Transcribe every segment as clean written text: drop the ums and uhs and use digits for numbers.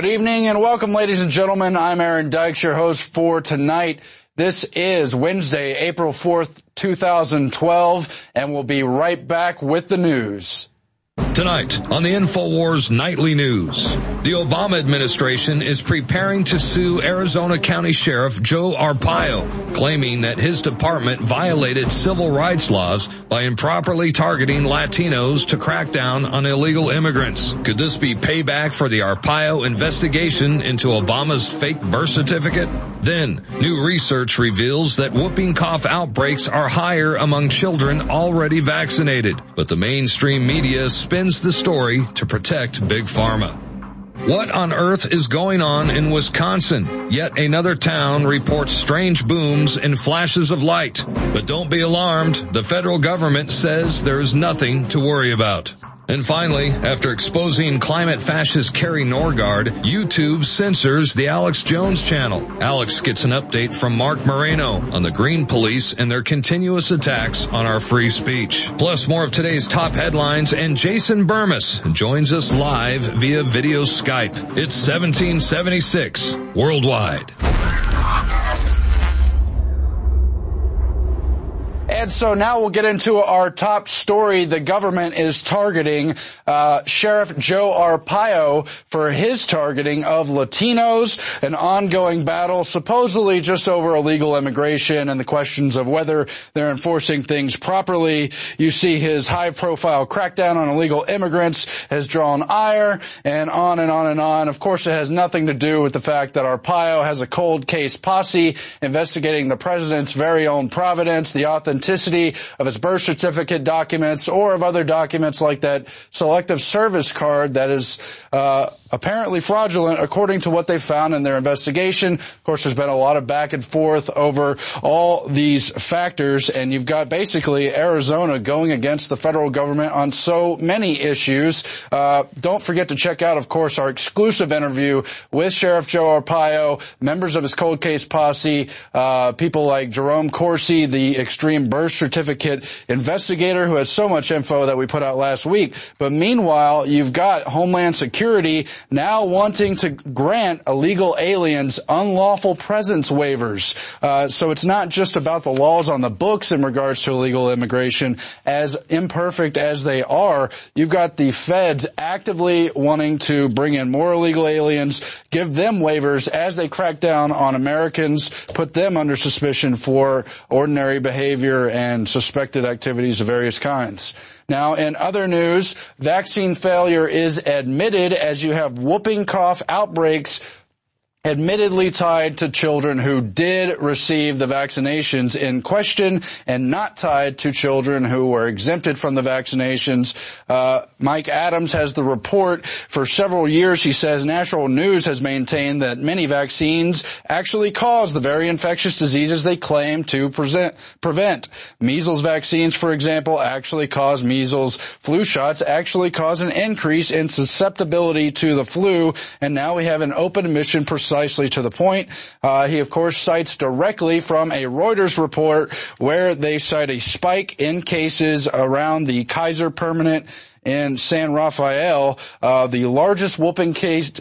evening and welcome, ladies and gentlemen. I'm Aaron Dykes, your host for tonight. This is Wednesday, April 4th, 2012, and we'll be right back with the news. Tonight on the InfoWars Nightly News, the Obama administration is preparing to sue Arizona County Sheriff Joe Arpaio, claiming that his department violated civil rights laws by improperly targeting Latinos to crack down on illegal immigrants. Could this be payback for the Arpaio investigation into Obama's fake birth certificate? Then, new research reveals that whooping cough outbreaks are higher among children already vaccinated, but the mainstream media spins the story to protect Big Pharma. What on earth is going on in Wisconsin? Yet another town reports strange booms and flashes of light. But don't be alarmed. The federal government says there's nothing to worry about. And finally, after exposing climate fascist Carrie Norgard, YouTube censors the Alex Jones channel. Alex gets an update from Mark Moreno on the Green Police and their continuous attacks on our free speech. Plus more of today's top headlines, and Jason Burmis joins us live via video Skype. It's 1776 worldwide. And so now we'll get into our top story. The government is targeting Sheriff Joe Arpaio for his targeting of Latinos, an ongoing battle supposedly just over illegal immigration and the questions of whether they're enforcing things properly. You see his high-profile crackdown on illegal immigrants has drawn ire, and on and on and on. Of course, it has nothing to do with the fact that Arpaio has a cold case posse investigating the president's very own providence, the authenticity of his birth certificate documents, or of other documents like that selective service card that is apparently fraudulent according to what they found in their investigation. Of course, there's been a lot of back and forth over all these factors, and you've got basically Arizona going against the federal government on so many issues. Don't forget to check out, of course, our exclusive interview with Sheriff Joe Arpaio, members of his cold case posse, people like Jerome Corsi, the extreme birth certificate investigator who has so much info that we put out last week. But meanwhile, you've got Homeland Security now wanting to grant illegal aliens unlawful presence waivers. So it's not just about the laws on the books in regards to illegal immigration, as imperfect as they are. You've got the feds actively wanting to bring in more illegal aliens, give them waivers as they crack down on Americans, put them under suspicion for ordinary behavior and suspected activities of various kinds. Now, in other news, vaccine failure is admitted as you have whooping cough outbreaks admittedly tied to children who did receive the vaccinations in question and not tied to children who were exempted from the vaccinations. Mike Adams has the report. For several years, he says, National News has maintained that many vaccines actually cause the very infectious diseases they claim to prevent. Measles vaccines, for example, actually cause measles. Flu shots actually cause an increase in susceptibility to the flu. And now we have an open admission precisely to the point. He, of course, cites directly from a Reuters report where they cite a spike in cases around the Kaiser Permanente in San Rafael, the largest whooping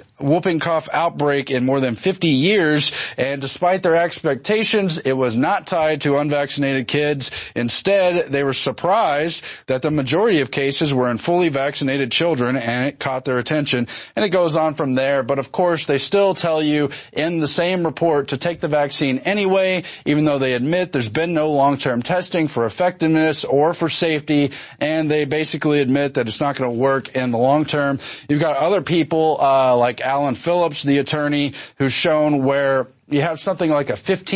cough outbreak in more than 50 years. And despite their expectations, it was not tied to unvaccinated kids. Instead, they were surprised that the majority of cases were in fully vaccinated children, and it caught their attention. And it goes on from there. But of course, they still tell you in the same report to take the vaccine anyway, even though they admit there's been no long-term testing for effectiveness or for safety. And they basically admit that it's not going to work in the long term. You've got other people like Alan Phillips, the attorney, who's shown where you have something like a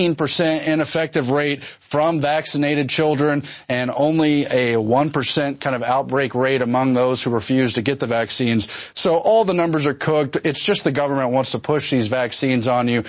15% ineffective rate from vaccinated children and only a 1% kind of outbreak rate among those who refuse to get the vaccines. So all the numbers are cooked. It's just the government wants to push these vaccines on you.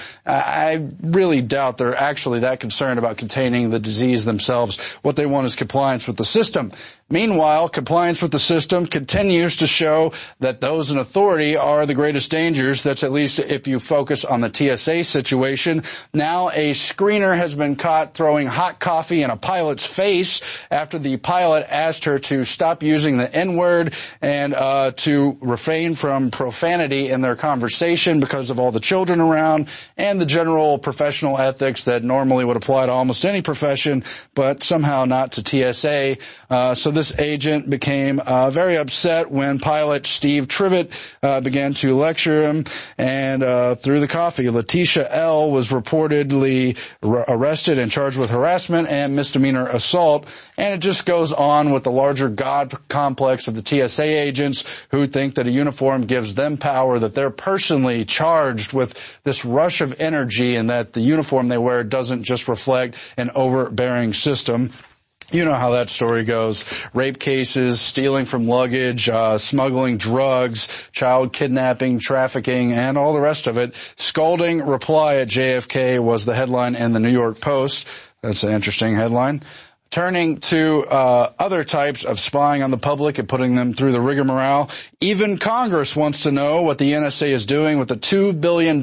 I really doubt they're actually that concerned about containing the disease themselves. What they want is compliance with the system. Meanwhile, compliance with the system continues to show that those in authority are the greatest dangers. That's at least if you focus on the TSA situation. Now a screener has been caught throwing hot coffee in a pilot's face after the pilot asked her to stop using the N-word and to refrain from profanity in their conversation because of all the children around and the general professional ethics that normally would apply to almost any profession, but somehow not to TSA. So this agent became very upset when pilot Steve Trivett began to lecture him and threw the coffee. Letitia L. was reportedly arrested and charged with harassment and misdemeanor assault. And it just goes on with the larger God complex of the TSA agents who think that a uniform gives them power, that they're personally charged with this rush of energy, and that the uniform they wear doesn't just reflect an overbearing system. You know how that story goes. Rape cases, stealing from luggage, smuggling drugs, child kidnapping, trafficking, and all the rest of it. Scalding reply at JFK was the headline in the New York Post. That's an interesting headline. Turning to other types of spying on the public and putting them through the rigmarole, even Congress wants to know what the NSA is doing with the $2 billion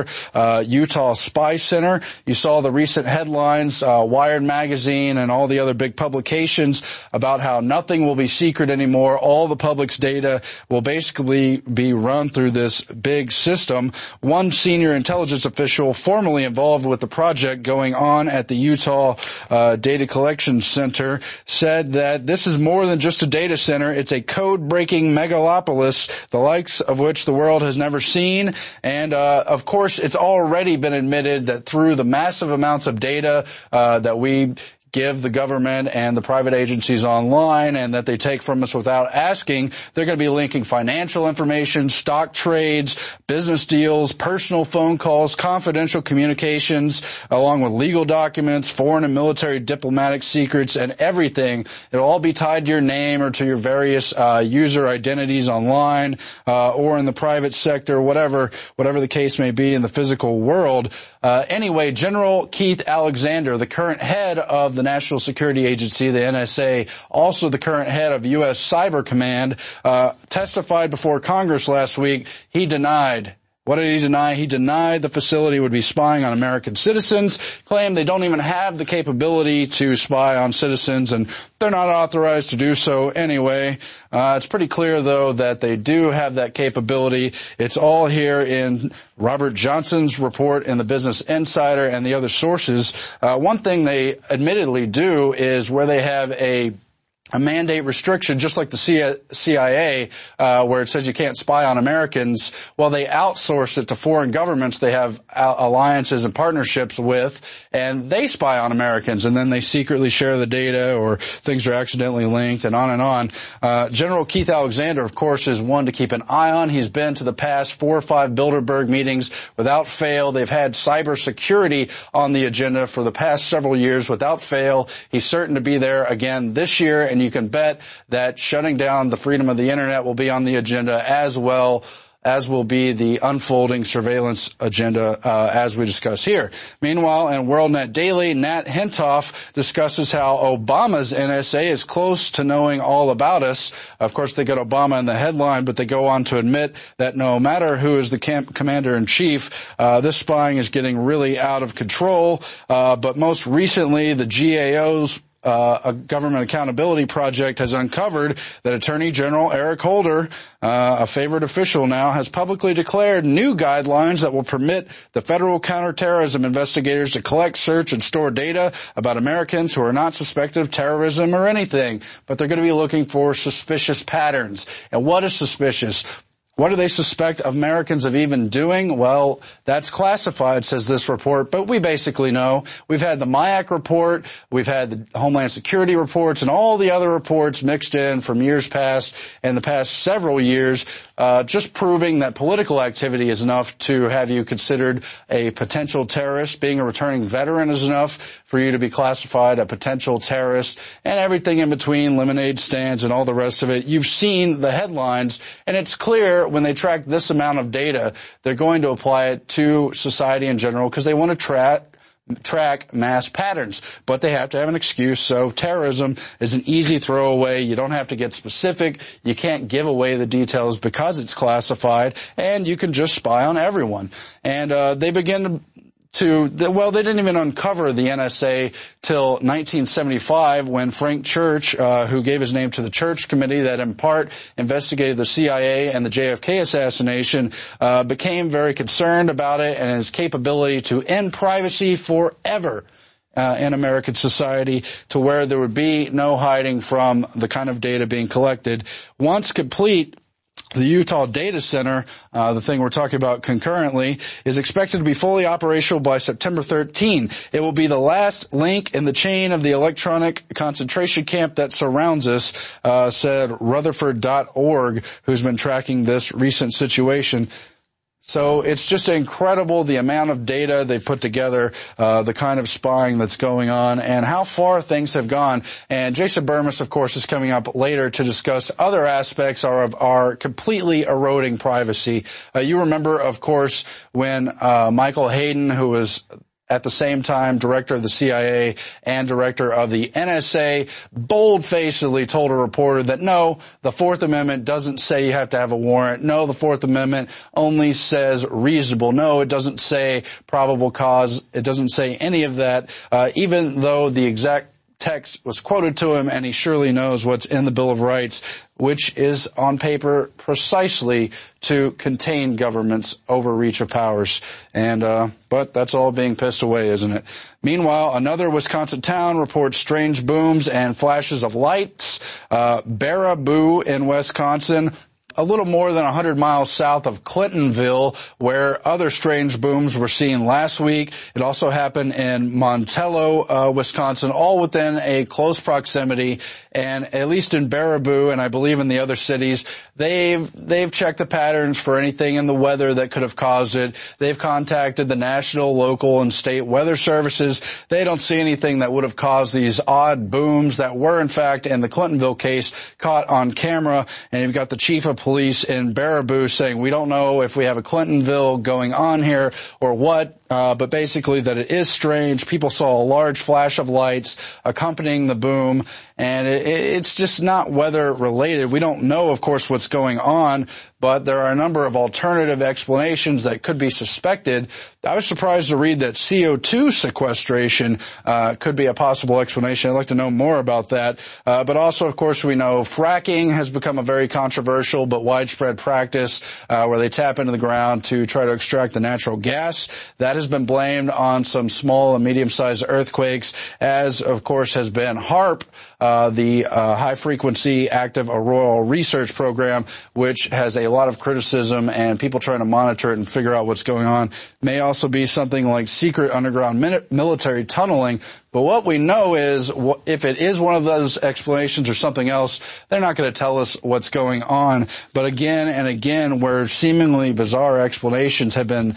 Utah Spy Center. You saw the recent headlines, Wired Magazine and all the other big publications about how nothing will be secret anymore. All the public's data will basically be run through this big system. One senior intelligence official formerly involved with the project going on at the Utah Data Collection Center said that this is more than just a data center. It's a code-breaking megalopolis, the likes of which the world has never seen. And, of course, it's already been admitted that through the massive amounts of data that we give the government and the private agencies online and that they take from us without asking, they're going to be linking financial information, stock trades, business deals, personal phone calls, confidential communications, along with legal documents, foreign and military diplomatic secrets, and everything. It'll all be tied to your name or to your various user identities online or in the private sector, whatever the case may be in the physical world. Anyway, General Keith Alexander, the current head of the National Security Agency, the NSA, also the current head of U.S. Cyber Command, testified before Congress last week. He denied. What did he deny? He denied the facility would be spying on American citizens, claimed they don't even have the capability to spy on citizens, and they're not authorized to do so anyway. It's pretty clear, though, that they do have that capability. It's all here in Robert Johnson's report in the Business Insider and the other sources. One thing they admittedly do is where they have a mandate restriction, just like the CIA, where it says you can't spy on Americans. Well, they outsource it to foreign governments they have alliances and partnerships with, and they spy on Americans, and then they secretly share the data, or things are accidentally linked, and on and on. General Keith Alexander, of course, is one to keep an eye on. He's been to the past 4 or 5 Bilderberg meetings without fail. They've had cybersecurity on the agenda for the past several years without fail. He's certain to be there again this year, and you can bet that shutting down the freedom of the internet will be on the agenda, as well as will be the unfolding surveillance agenda as we discuss here. Meanwhile, in WorldNet Daily, Nat Hentoff discusses how Obama's NSA is close to knowing all about us. Of course, they got Obama in the headline, but they go on to admit that no matter who is the commander-in-chief, this spying is getting really out of control. But most recently, the GAO's a Government Accountability Project has uncovered that Attorney General Eric Holder, a favored official now, has publicly declared new guidelines that will permit the federal counterterrorism investigators to collect, search, and store data about Americans who are not suspected of terrorism or anything, but they're going to be looking for suspicious patterns. And what is suspicious? What do they suspect Americans of even doing? Well, that's classified, says this report, but we basically know. We've had the MIAC report, we've had the Homeland Security reports, and all the other reports mixed in from years past and the past several years, just proving that political activity is enough to have you considered a potential terrorist. Being a returning veteran is enough for you to be classified a potential terrorist, and everything in between, lemonade stands and all the rest of it. You've seen the headlines, and it's clear when they track this amount of data, they're going to apply it to society in general because they want to track mass patterns, but they have to have an excuse. So terrorism is an easy throwaway. You don't have to get specific. You can't give away the details because it's classified, and you can just spy on everyone. And they begin they didn't even uncover the NSA till 1975 when Frank Church, who gave his name to the Church Committee that in part investigated the CIA and the JFK assassination, became very concerned about it and its capability to end privacy forever in American society, to where there would be no hiding from the kind of data being collected. Once complete, the Utah Data Center, the thing we're talking about concurrently, is expected to be fully operational by September 13. It will be the last link in the chain of the electronic concentration camp that surrounds us, said Rutherford.org, who's been tracking this recent situation. So it's just incredible the amount of data they put together, the kind of spying that's going on, and how far things have gone. And Jason Burmis, of course, is coming up later to discuss other aspects of our completely eroding privacy. You remember, of course, when Michael Hayden, who was at the same time director of the CIA and director of the NSA, bold-facedly told a reporter that no, the Fourth Amendment doesn't say you have to have a warrant. No, the Fourth Amendment only says reasonable. No, it doesn't say probable cause. It doesn't say any of that, even though the exact text was quoted to him, and he surely knows what's in the Bill of Rights, which is on paper precisely to contain government's overreach of powers. And but that's all being pissed away, isn't it? Meanwhile, another Wisconsin town reports strange booms and flashes of lights. Baraboo in Wisconsin, a little more than 100 miles south of Clintonville, where other strange booms were seen last week. It also happened in Montello, Wisconsin, all within a close proximity. And at least in Baraboo, and I believe in the other cities, they've checked the patterns for anything in the weather that could have caused it. They've contacted the national, local, and state weather services. They don't see anything that would have caused these odd booms that were, in fact, in the Clintonville case, caught on camera. And you've got the chief of police in Baraboo saying, we don't know if we have a Clintonville going on here or what, but basically that it is strange. People saw a large flash of lights accompanying the boom, and it's just not weather related. We don't know, of course, what's going on, but there are a number of alternative explanations that could be suspected. I was surprised to read that CO2 sequestration could be a possible explanation. I'd like to know more about that. But also, of course, we know fracking has become a very controversial but widespread practice where they tap into the ground to try to extract the natural gas. That has been blamed on some small and medium-sized earthquakes, as, of course, has been HAARP, the High-Frequency Active Auroral Research Program, which has a lot of criticism and people trying to monitor it and figure out what's going on. May also be something like secret underground military tunneling. But what we know is, if it is one of those explanations or something else, they're not going to tell us what's going on. But again and again, where seemingly bizarre explanations have been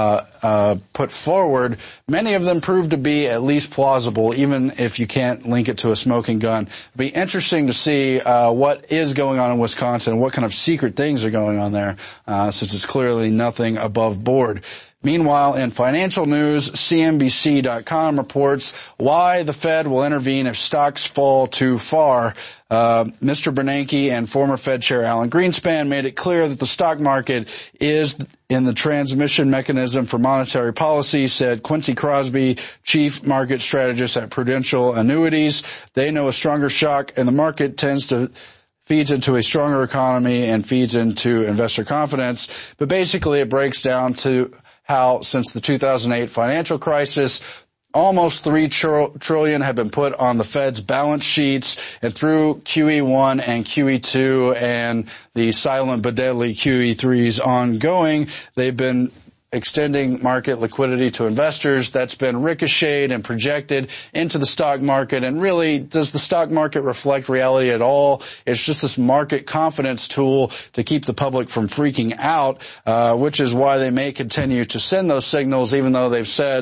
put forward, many of them prove to be at least plausible, even if you can't link it to a smoking gun. It'd be interesting to see what is going on in Wisconsin, what kind of secret things are going on there, since it's clearly nothing above board. Meanwhile, in financial news, CNBC.com reports why the Fed will intervene if stocks fall too far. Mr. Bernanke and former Fed Chair Alan Greenspan made it clear that the stock market is in the transmission mechanism for monetary policy, said Quincy Crosby, chief market strategist at Prudential Annuities. They know a stronger shock in the market feeds into a stronger economy and feeds into investor confidence. But basically it breaks down to how since the 2008 financial crisis, almost $3 trillion have been put on the Fed's balance sheets, and through QE1 and QE2 and the silent but deadly QE3s ongoing, they've been extending market liquidity to investors. That's been ricocheted and projected into the stock market. And really, does the stock market reflect reality at all? It's just this market confidence tool to keep the public from freaking out, which is why they may continue to send those signals, even though they've said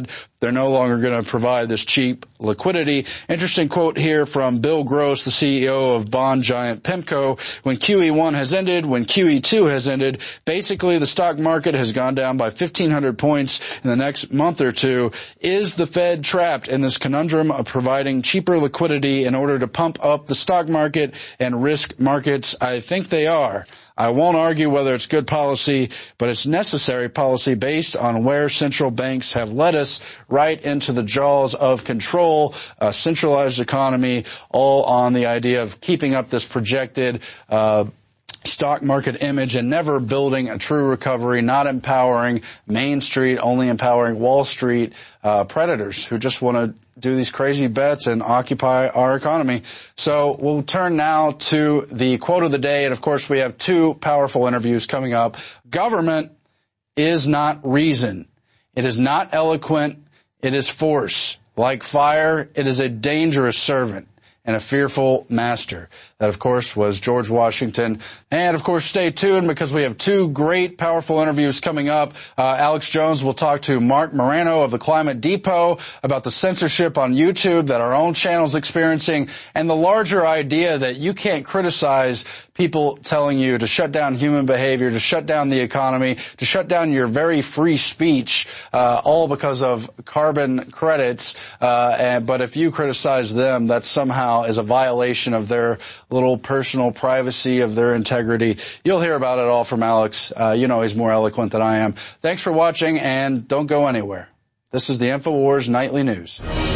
They're no longer going to provide this cheap liquidity. Interesting quote here from Bill Gross, the CEO of bond giant PIMCO. When QE1 has ended, when QE2 has ended, basically the stock market has gone down by 1,500 points in the next month or two. Is the Fed trapped in this conundrum of providing cheaper liquidity in order to pump up the stock market and risk markets? I think they are. I won't argue whether it's good policy, but it's necessary policy based on where central banks have led us right into the jaws of control, a centralized economy, all on the idea of keeping up this projected stock market image and never building a true recovery, not empowering Main Street, only empowering Wall Street predators who just want to do these crazy bets and occupy our economy. So we'll turn now to the quote of the day. And of course, we have two powerful interviews coming up. Government is not reason. It is not eloquent. It is force. Like fire, it is a dangerous servant and a fearful master. That, of course, was George Washington. And, of course, stay tuned because we have two great, powerful interviews coming up. Alex Jones will talk to Mark Morano of the Climate Depot about the censorship on YouTube that our own channel is experiencing and the larger idea that you can't criticize people telling you to shut down human behavior, to shut down the economy, to shut down your very free speech, all because of carbon credits. But if you criticize them, that somehow is a violation of their little personal privacy, of their integrity. You'll hear about it all from Alex. You know he's more eloquent than I am. Thanks for watching, and don't go anywhere. This is the InfoWars Nightly News.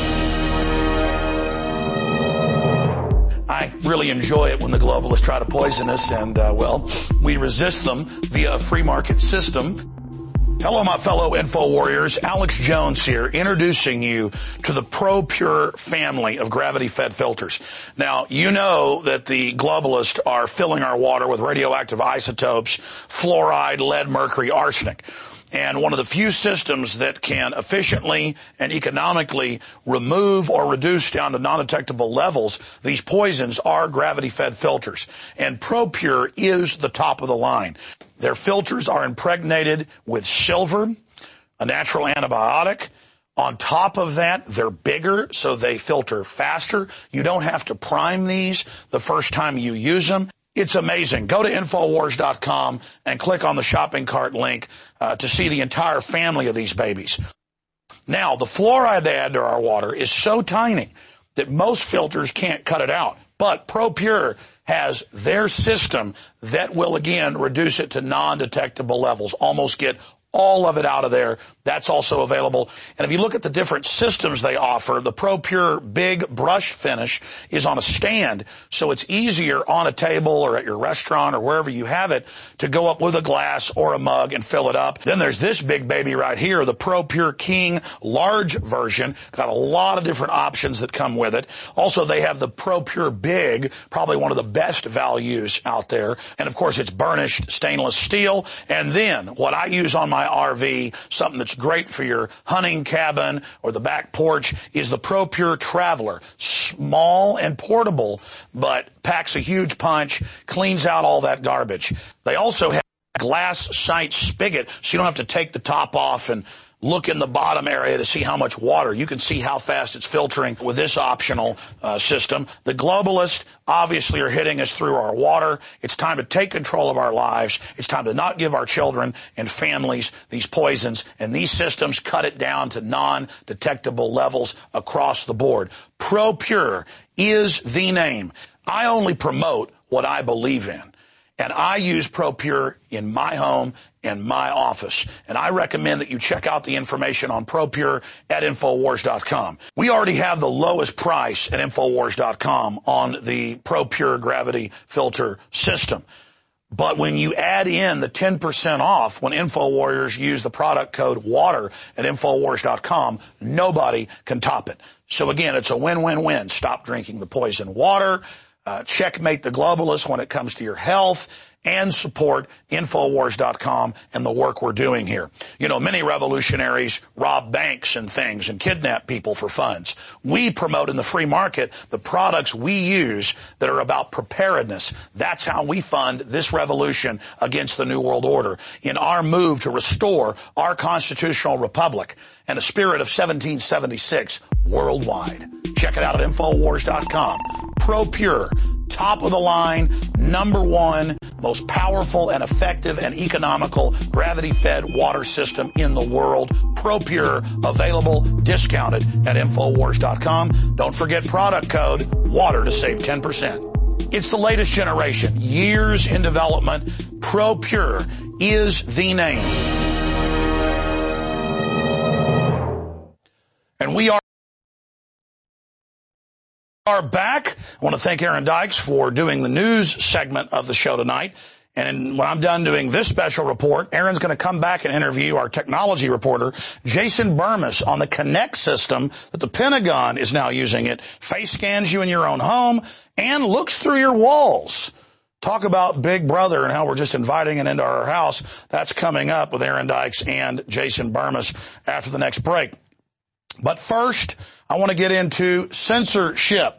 I really enjoy it when the globalists try to poison us, and, we resist them via a free market system. Hello, my fellow Info Warriors. Alex Jones here, introducing you to the ProPure family of gravity-fed filters. Now, you know that the globalists are filling our water with radioactive isotopes, fluoride, lead, mercury, arsenic. And one of the few systems that can efficiently and economically remove or reduce down to non-detectable levels these poisons are gravity-fed filters. And ProPure is the top of the line. Their filters are impregnated with silver, a natural antibiotic. On top of that, they're bigger, so they filter faster. You don't have to prime these the first time you use them. It's amazing. Go to Infowars.com and click on the shopping cart link to see the entire family of these babies. Now, the fluoride they add to our water is so tiny that most filters can't cut it out. But ProPure has their system that will, again, reduce it to non-detectable levels, almost get all of it out of there. That's also available. And if you look at the different systems they offer, the ProPure Big Brush Finish is on a stand, so it's easier on a table or at your restaurant or wherever you have it to go up with a glass or a mug and fill it up. Then there's this big baby right here, the ProPure King large version. Got a lot of different options that come with it. Also, they have the ProPure Big, probably one of the best values out there. And of course, it's burnished stainless steel. And then what I use on my RV, something that's great for your hunting cabin or the back porch, is the ProPure Traveler. Small and portable, but packs a huge punch, cleans out all that garbage. They also have a glass sight spigot, so you don't have to take the top off and look in the bottom area to see how much water. You can see how fast it's filtering with this optional system. The globalists obviously are hitting us through our water. It's time to take control of our lives. It's time to not give our children and families these poisons. And these systems cut it down to non-detectable levels across the board. ProPure is the name. I only promote what I believe in. And I use ProPure in my home and my office. And I recommend that you check out the information on ProPure at Infowars.com. We already have the lowest price at Infowars.com on the ProPure gravity filter system. But when you add in the 10% off when InfoWarriors use the product code WATER at Infowars.com, nobody can top it. So again, it's a win-win-win. Stop drinking the poison water. Checkmate the globalists when it comes to your health, and support Infowars.com and the work we're doing here. You know, many revolutionaries rob banks and things and kidnap people for funds. We promote in the free market the products we use that are about preparedness. That's how we fund this revolution against the New World Order in our move to restore our constitutional republic and a spirit of 1776 worldwide. Check it out at Infowars.com. ProPure, top of the line, number one, most powerful and effective and economical gravity-fed water system in the world. ProPure, available, discounted at Infowars.com. Don't forget product code WATER to save 10%. It's the latest generation, years in development. ProPure is the name. And we are back. I want to thank Aaron Dykes for doing the news segment of the show tonight. And when I'm done doing this special report, Aaron's going to come back and interview our technology reporter, Jason Burmis, on the Kinect system that the Pentagon is now using. It face scans you in your own home and looks through your walls. Talk about Big Brother and how we're just inviting it into our house. That's coming up with Aaron Dykes and Jason Burmis after the next break. But first, I want to get into censorship.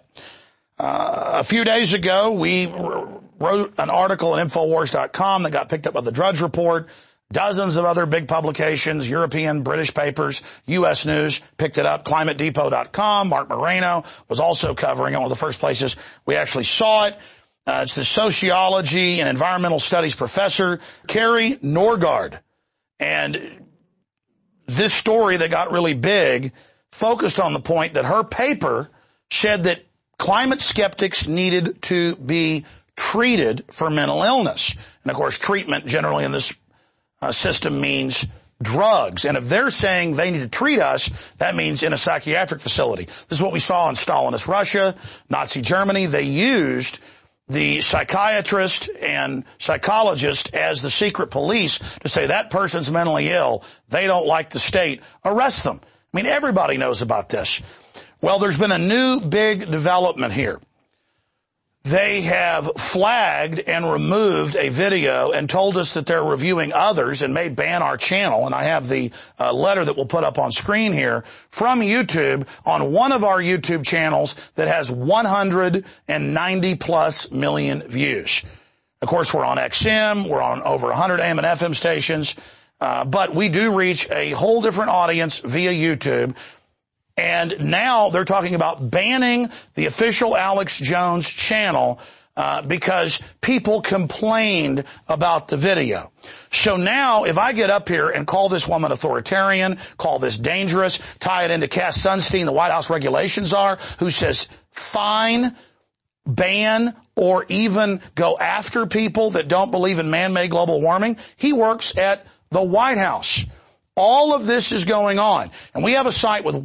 A few days ago, we wrote an article at Infowars.com that got picked up by the Drudge Report. Dozens of other big publications, European, British papers, U.S. News picked it up. ClimateDepot.com, Mark Moreno was also covering it. One of the first places we actually saw it. It's the sociology and environmental studies professor, Carrie Norgaard. And this story that got really big focused on the point that her paper said that climate skeptics needed to be treated for mental illness. And, of course, treatment generally in this system means drugs. And if they're saying they need to treat us, that means in a psychiatric facility. This is what we saw in Stalinist Russia, Nazi Germany. They used the psychiatrist and psychologist as the secret police to say that person's mentally ill. They don't like the state. Arrest them. I mean, everybody knows about this. Well, there's been a new big development here. They have flagged and removed a video and told us that they're reviewing others and may ban our channel. And I have the letter that we'll put up on screen here from YouTube on one of our YouTube channels that has 190 plus million views. Of course, we're on XM. We're on over 100 AM and FM stations. But we do reach a whole different audience via YouTube. And now they're talking about banning the official Alex Jones channel because people complained about the video. So now if I get up here and call this woman authoritarian, call this dangerous, tie it into Cass Sunstein, the White House regulations are, who says fine, ban, or even go after people that don't believe in man-made global warming, he works at the White House. All of this is going on. And we have a site with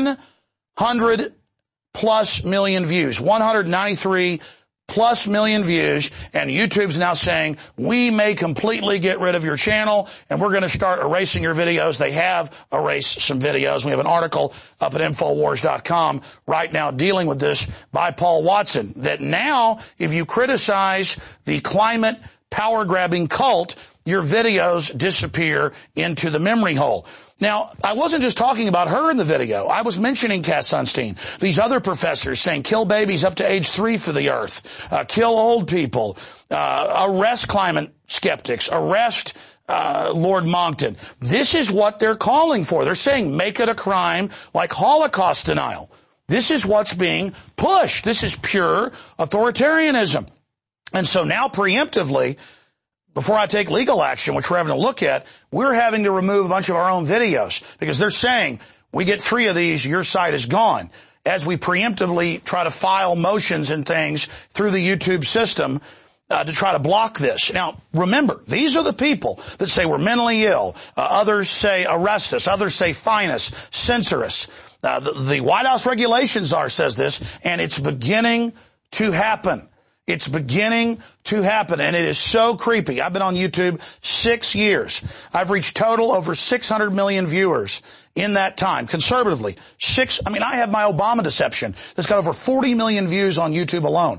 100 plus million views, 193 plus million views, and YouTube's now saying, we may completely get rid of your channel, and we're going to start erasing your videos. They have erased some videos. We have an article up at Infowars.com right now dealing with this by Paul Watson, that now, if you criticize the climate power-grabbing cult, your videos disappear into the memory hole. Now, I wasn't just talking about her in the video. I was mentioning Cass Sunstein. These other professors saying kill babies up to age 3 for the earth, kill old people, arrest climate skeptics, arrest Lord Monckton. This is what they're calling for. They're saying make it a crime like Holocaust denial. This is what's being pushed. This is pure authoritarianism. And so now preemptively, before I take legal action, which we're having to look at, we're having to remove a bunch of our own videos because they're saying, we get 3 of these, your site is gone. As we preemptively try to file motions and things through the YouTube system to try to block this. Now, remember, these are the people that say we're mentally ill. Others say arrest us. Others say fine us, censor us. The White House regulations says this, and it's beginning to happen. It's beginning to happen, and it is so creepy. I've been on YouTube 6 years. I've reached total over 600 million viewers in that time, conservatively. I have my Obama deception that's got over 40 million views on YouTube alone.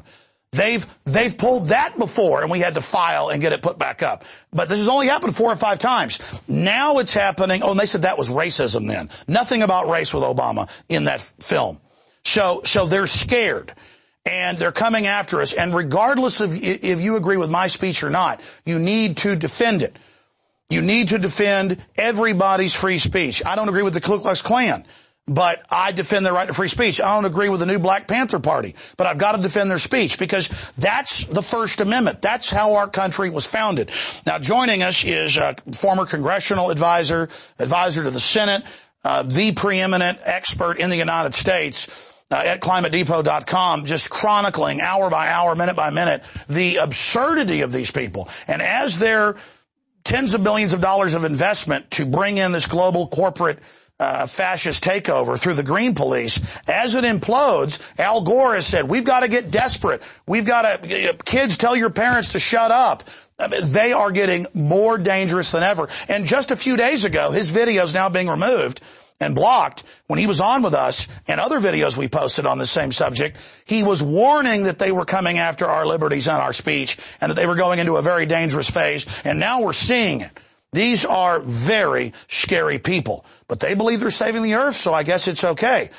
They've pulled that before, and we had to file and get it put back up. But this has only happened 4 or 5 times. Now it's happening. Oh, and they said that was racism then. Nothing about race with Obama in that film. So they're scared, and they're coming after us. And regardless of if you agree with my speech or not, you need to defend it. You need to defend everybody's free speech. I don't agree with the Ku Klux Klan, but I defend their right to free speech. I don't agree with the new Black Panther Party, but I've got to defend their speech because that's the First Amendment. That's how our country was founded. Now, joining us is a former congressional advisor to the Senate, the preeminent expert in the United States at ClimateDepot.com, just chronicling hour by hour, minute by minute, the absurdity of these people. And as their tens of billions of dollars of investment to bring in this global corporate fascist takeover through the Green Police, as it implodes, Al Gore has said, we've got to get desperate. We've got to, kids, tell your parents to shut up. They are getting more dangerous than ever. And just a few days ago, his video is now being removed and blocked. When he was on with us and other videos we posted on the same subject, he was warning that they were coming after our liberties and our speech and that they were going into a very dangerous phase. And now we're seeing it. These are very scary people, but they believe they're saving the earth, so I guess it's okay.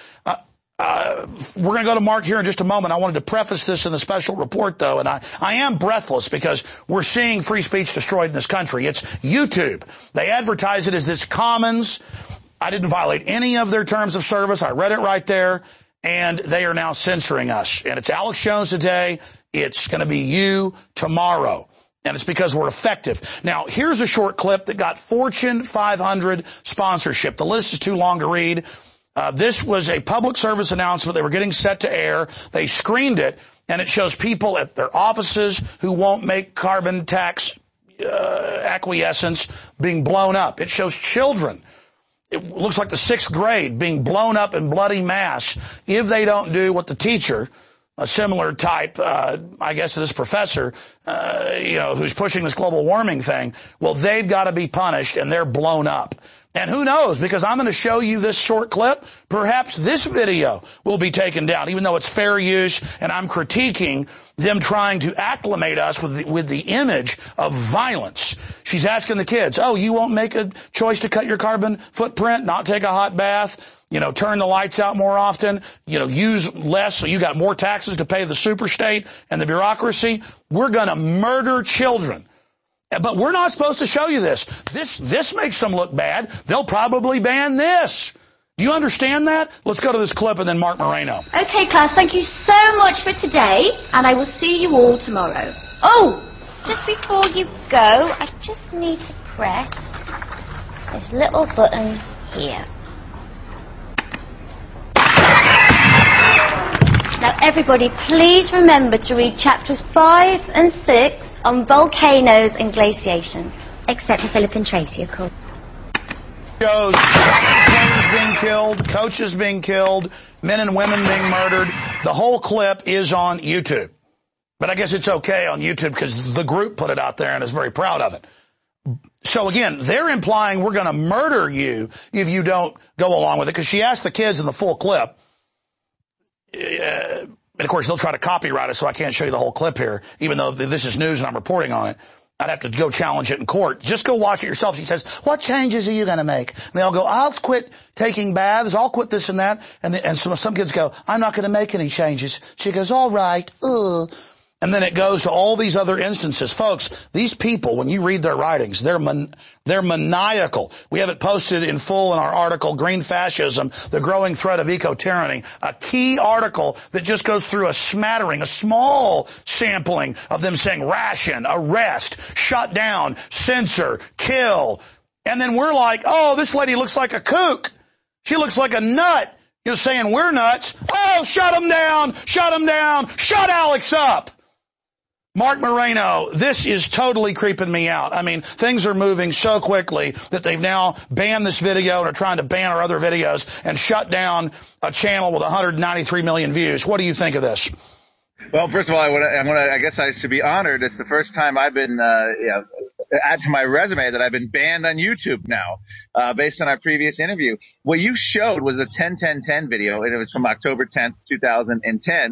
We're going to go to Mark here in just a moment. I wanted to preface this in the special report, though, and I am breathless because we're seeing free speech destroyed in this country. It's YouTube. They advertise it as this commons. I didn't violate any of their terms of service. I read it right there, and they are now censoring us. And it's Alex Jones today. It's going to be you tomorrow. And it's because we're effective. Now, here's a short clip that got Fortune 500 sponsorship. The list is too long to read. This was a public service announcement. They were getting set to air. They screened it, and it shows people at their offices who won't make carbon tax acquiescence being blown up. It shows children. It looks like the 6th grade being blown up in bloody mass if they don't do what the teacher, a similar type, I guess, to this professor, who's pushing this global warming thing. Well, they've got to be punished, and they're blown up. And who knows, because I'm going to show you this short clip, perhaps this video will be taken down, even though it's fair use, and I'm critiquing them trying to acclimate us with the image of violence. She's asking the kids, oh, you won't make a choice to cut your carbon footprint, not take a hot bath, turn the lights out more often, use less so you got more taxes to pay the superstate and the bureaucracy. We're going to murder children. But we're not supposed to show you this. This makes them look bad. They'll probably ban this. Do you understand that? Let's go to this clip and then Mark Moreno. Okay, class, thank you so much for today, and I will see you all tomorrow. Oh, just before you go, I just need to press this little button here. Now, everybody, please remember to read chapters 5 and 6 on volcanoes and glaciation. Except for Philip and Tracy, of course. Shows planes being killed, coaches being killed, men and women being murdered. The whole clip is on YouTube. But I guess it's okay on YouTube because the group put it out there and is very proud of it. So again, they're implying we're going to murder you if you don't go along with it, because she asked the kids in the full clip. And of course, they'll try to copyright it, so I can't show you the whole clip here, even though this is news and I'm reporting on it. I'd have to go challenge it in court. Just go watch it yourself. She says, what changes are you going to make? And they all go, I'll quit taking baths. I'll quit this and that. And some kids go, I'm not going to make any changes. She goes, all right. And then it goes to all these other instances. Folks, these people, when you read their writings, they're maniacal. We have it posted in full in our article, Green Fascism, the Growing Threat of Eco-Tyranny, a key article that just goes through a smattering, a small sampling of them saying ration, arrest, shut down, censor, kill. And then we're like, oh, this lady looks like a kook. She looks like a nut. You're saying we're nuts. Oh, shut them down, shut them down, shut Alex up. Mark Moreno, this is totally creeping me out. I mean, things are moving so quickly that they've now banned this video and are trying to ban our other videos and shut down a channel with 193 million views. What do you think of this? Well, first of all, I guess I should be honored. It's the first time I've been, add to my resume that I've been banned on YouTube now, based on our previous interview. What you showed was a 10-10-10 video, and it was from October 10th, 2010.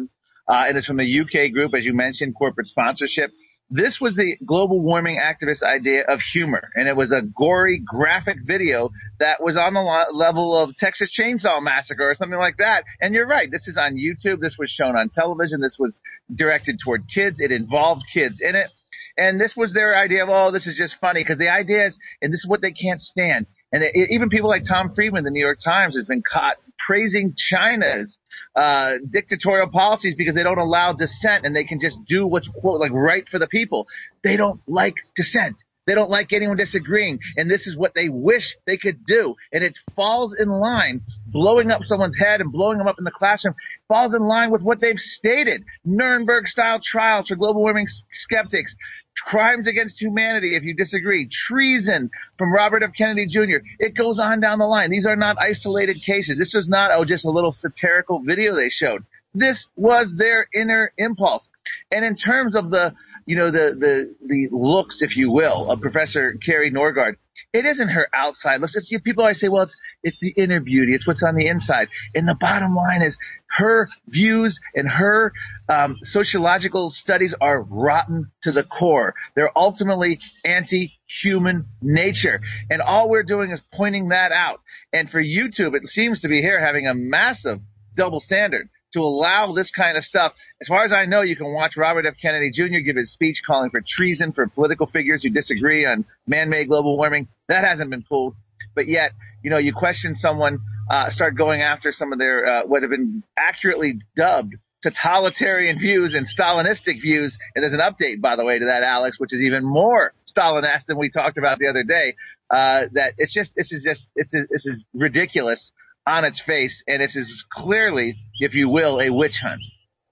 and it's from the UK group, as you mentioned, corporate sponsorship. This was the global warming activist idea of humor, and it was a gory, graphic video that was on the level of Texas Chainsaw Massacre or something like that. And you're right, this is on YouTube. This was shown on television. This was directed toward kids. It involved kids in it. And this was their idea of, oh, this is just funny, because the idea is, and this is what they can't stand. And even people like Tom Friedman, the New York Times, has been caught praising China's dictatorial policies because they don't allow dissent and they can just do what's, quote, like right for the people. They don't like dissent. They don't like anyone disagreeing. And this is what they wish they could do. And it falls in line, blowing up someone's head and blowing them up in the classroom, falls in line with what they've stated. Nuremberg-style trials for global warming skeptics. Crimes against humanity, if you disagree. Treason from Robert F. Kennedy Jr. It goes on down the line. These are not isolated cases. This was not, just a little satirical video they showed. This was their inner impulse. And in terms of the looks, if you will, of Professor Carrie Norgaard, it isn't her outside looks. People always say, well, it's the inner beauty. It's what's on the inside. And the bottom line is her views and her sociological studies are rotten to the core. They're ultimately anti-human nature. And all we're doing is pointing that out. And for YouTube, it seems to be here having a massive double standard to allow this kind of stuff. As far as I know, you can watch Robert F. Kennedy Jr. give his speech calling for treason for political figures who disagree on man-made global warming. That hasn't been pulled. But yet, you question someone, start going after some of their what have been accurately dubbed totalitarian views and Stalinistic views. And there's an update, by the way, to that, Alex, which is even more Stalinist than we talked about the other day. That this is ridiculous on its face, and it is clearly, if you will, a witch hunt.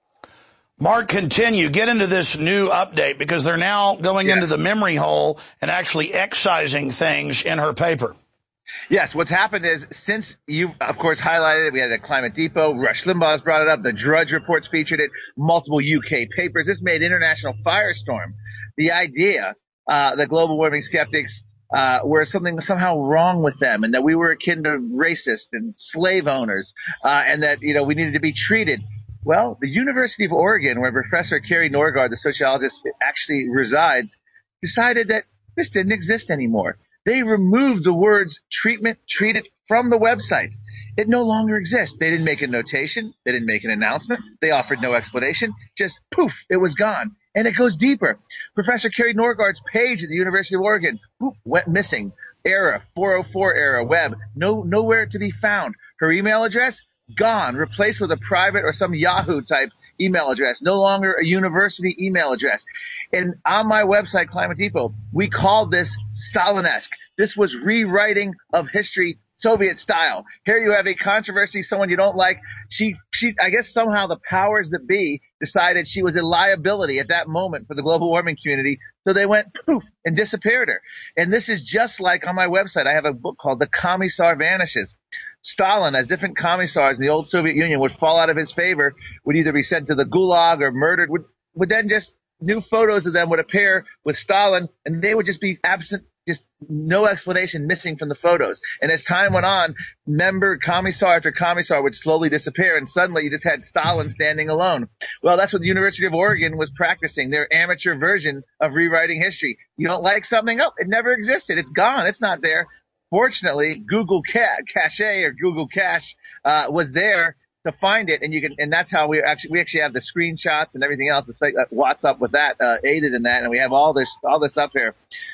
Mark, continue. Get into this new update, because they're now going into the memory hole and actually excising things in her paper. Yes, what's happened is, since you, of course, highlighted it, we had a Climate Depot, Rush Limbaugh's brought it up, the Drudge Reports featured it, multiple UK papers. This made international firestorm. The idea that global warming skeptics were something somehow wrong with them, and that we were akin to racist and slave owners, and that, we needed to be treated. Well, the University of Oregon, where Professor Carrie Norgaard, the sociologist, actually resides, decided that this didn't exist anymore. They removed the words treatment, treated from the website. It no longer exists. They didn't make a notation. They didn't make an announcement. They offered no explanation. Just poof, it was gone. And it goes deeper. Professor Carrie Norgaard's page at the University of Oregon went missing. Era, 404 era, web, nowhere to be found. Her email address, gone, replaced with a private or some Yahoo type email address, no longer a university email address. And on my website, Climate Depot, we called this Stalinesque. This was rewriting of history, Soviet style. Here you have a controversy, someone you don't like. She, I guess somehow the powers that be decided she was a liability at that moment for the global warming community. So they went poof and disappeared her. And this is just like on my website. I have a book called The Commissar Vanishes. Stalin, as different commissars in the old Soviet Union would fall out of his favor, would either be sent to the Gulag or murdered, would then just new photos of them would appear with Stalin, and they would just be absent, just no explanation missing from the photos. And as time went on, commissar after commissar would slowly disappear, and suddenly you just had Stalin standing alone. Well, that's what the University of Oregon was practicing, their amateur version of rewriting history. You don't like something? Oh, it never existed. It's gone. It's not there. Fortunately, Google Cache or Google Cache was there to find it, and that's how we actually have the screenshots and everything else. The site WhatsApp with that aided in that, and we have all this up here,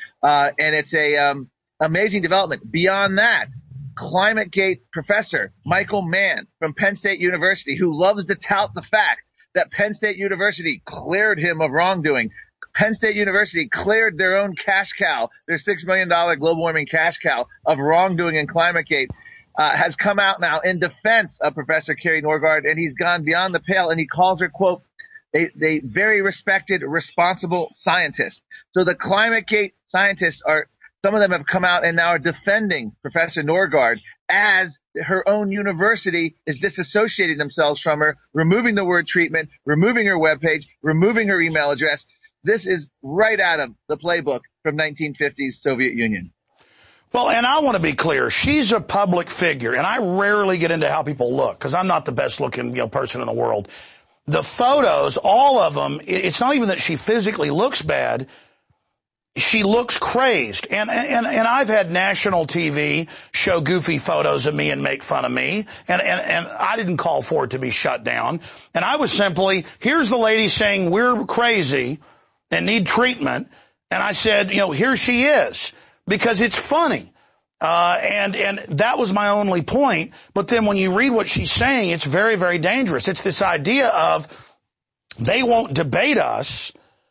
and it's a amazing development. Beyond that, ClimateGate professor Michael Mann from Penn State University, who loves to tout the fact that Penn State University cleared him of wrongdoing. Penn State University cleared their own cash cow, their $6 million global warming cash cow, of wrongdoing in ClimateGate, has come out now in defense of Professor Carrie Norgaard, and he's gone beyond the pale, and he calls her, quote, a very respected, responsible scientist. So the ClimateGate scientists some of them have come out and now are defending Professor Norgaard as her own university is disassociating themselves from her, removing the word treatment, removing her webpage, removing her email address. This is right out of the playbook from 1950s Soviet Union. Well, and I want to be clear. She's a public figure, and I rarely get into how people look because I'm not the best looking person in the world. the photos, all of them, it's not even that she physically looks bad. She looks crazed. And I've had national TV show goofy photos of me and make fun of me. And I didn't call for it to be shut down. And I was simply, here's the lady saying we're crazy and need treatment. And I said, here she is, because it's funny. And that was my only point. But then when you read what she's saying, it's very, very dangerous. It's this idea of they won't debate us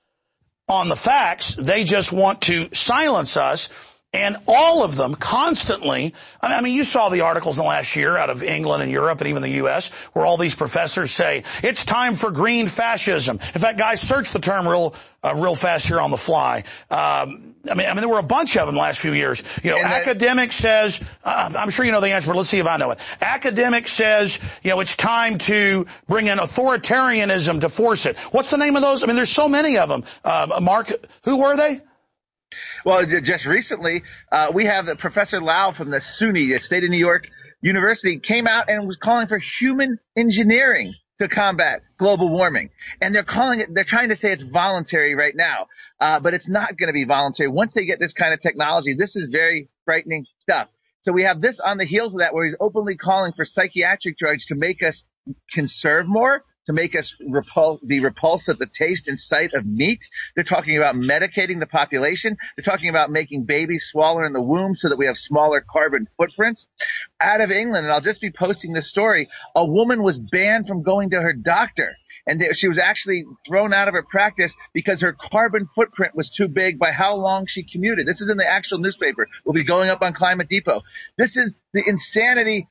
on the facts. They just want to silence us. And all of them constantly, I mean, you saw the articles in the last year out of England and Europe and even the U.S. where all these professors say, it's time for green fascism. In fact, guys, search the term real fast here on the fly. I mean, there were a bunch of them the last few years. Academic says, I'm sure you know the answer, but let's see if I know it. Academic says, it's time to bring in authoritarianism to force it. What's the name of those? I mean, there's so many of them. Mark, who were they? Well, just recently, we have Professor Lau from the SUNY, State of New York University, came out and was calling for human engineering to combat global warming. And they're trying to say it's voluntary right now. But it's not going to be voluntary. Once they get this kind of technology, this is very frightening stuff. So we have this on the heels of that, where he's openly calling for psychiatric drugs to make us conserve more, to make us be repulsed at the taste and sight of meat. They're talking about medicating the population. They're talking about making babies smaller in the womb so that we have smaller carbon footprints. Out of England, and I'll just be posting this story, a woman was banned from going to her doctor. And she was actually thrown out of her practice because her carbon footprint was too big by how long she commuted. This is in the actual newspaper. We'll be going up on Climate Depot. This is the insanity.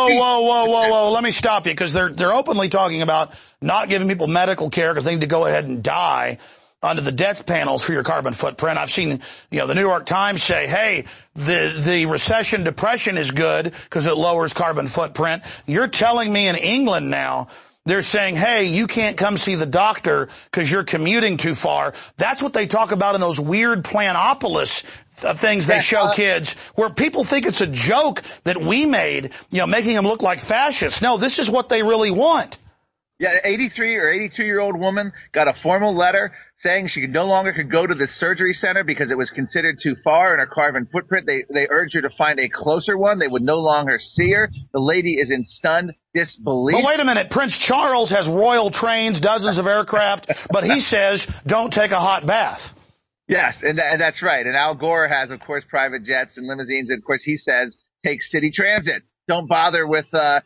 Whoa. Let me stop you, because they're openly talking about not giving people medical care because they need to go ahead and die under the death panels for your carbon footprint. I've seen, the New York Times say, hey, the recession depression is good because it lowers carbon footprint. You're telling me in England now, they're saying, hey, you can't come see the doctor because you're commuting too far. That's what they talk about in those weird Planopolis things they show kids, where people think it's a joke that we made, making them look like fascists. No, this is what they really want. Yeah, 83 or 82-year-old woman got a formal letter saying she no longer could go to the surgery center because it was considered too far in her carbon footprint. They urged her to find a closer one. They would no longer see her. The lady is in stunned disbelief. But wait a minute. Prince Charles has royal trains, dozens of aircraft, but he says don't take a hot bath. Yes, and that's right. And Al Gore has, of course, private jets and limousines. And, of course, he says take city transit. Don't bother with,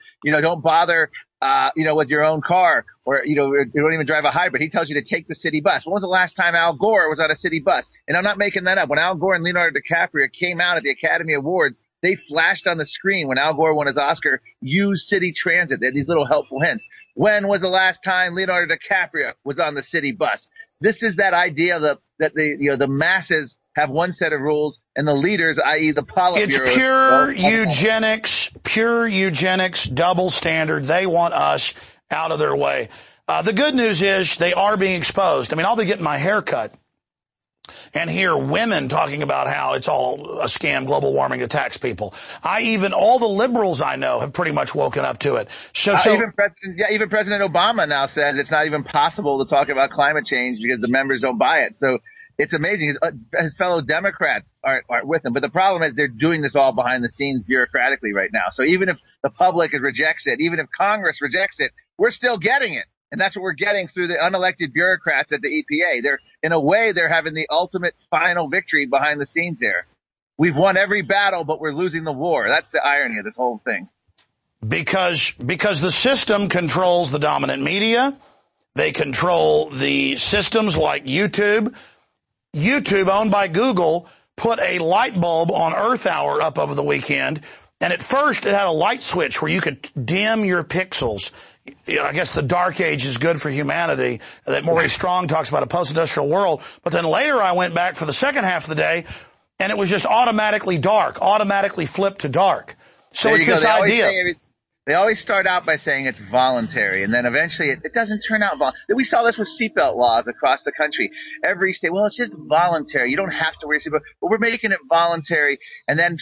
with your own car, or, you don't even drive a hybrid. He tells you to take the city bus. When was the last time Al Gore was on a city bus? And I'm not making that up. When Al Gore and Leonardo DiCaprio came out at the Academy Awards, they flashed on the screen when Al Gore won his Oscar, use city transit. They had these little helpful hints. When was the last time Leonardo DiCaprio was on the city bus? This is that idea that the masses have one set of rules and the leaders, i.e. the Politburo. It's pure eugenics, double standard. They want us out of their way. The good news is they are being exposed. I mean, I'll be getting my hair cut and hear women talking about how it's all a scam, global warming attacks people. All the liberals I know have pretty much woken up to it. Even President Obama now says it's not even possible to talk about climate change because the members don't buy it. So it's amazing. His fellow Democrats aren't with him. But the problem is they're doing this all behind the scenes bureaucratically right now. So even if the public rejects it, even if Congress rejects it, we're still getting it. And that's what we're getting through the unelected bureaucrats at the EPA. They're having the ultimate final victory behind the scenes here. We've won every battle, but we're losing the war. That's the irony of this whole thing. Because the system controls the dominant media. They control the systems like YouTube. YouTube, owned by Google, put a light bulb on Earth Hour up over the weekend. And at first it had a light switch where you could dim your pixels. I guess the dark age is good for humanity, that Maurice Strong talks about a post-industrial world. But then later I went back for the second half of the day and it was just automatically dark, automatically flipped to dark. So it's this idea. They always start out by saying it's voluntary, and then eventually it doesn't turn out voluntary. We saw this with seatbelt laws across the country. Every state, well, it's just voluntary. You don't have to wear a seatbelt, but we're making it voluntary. And then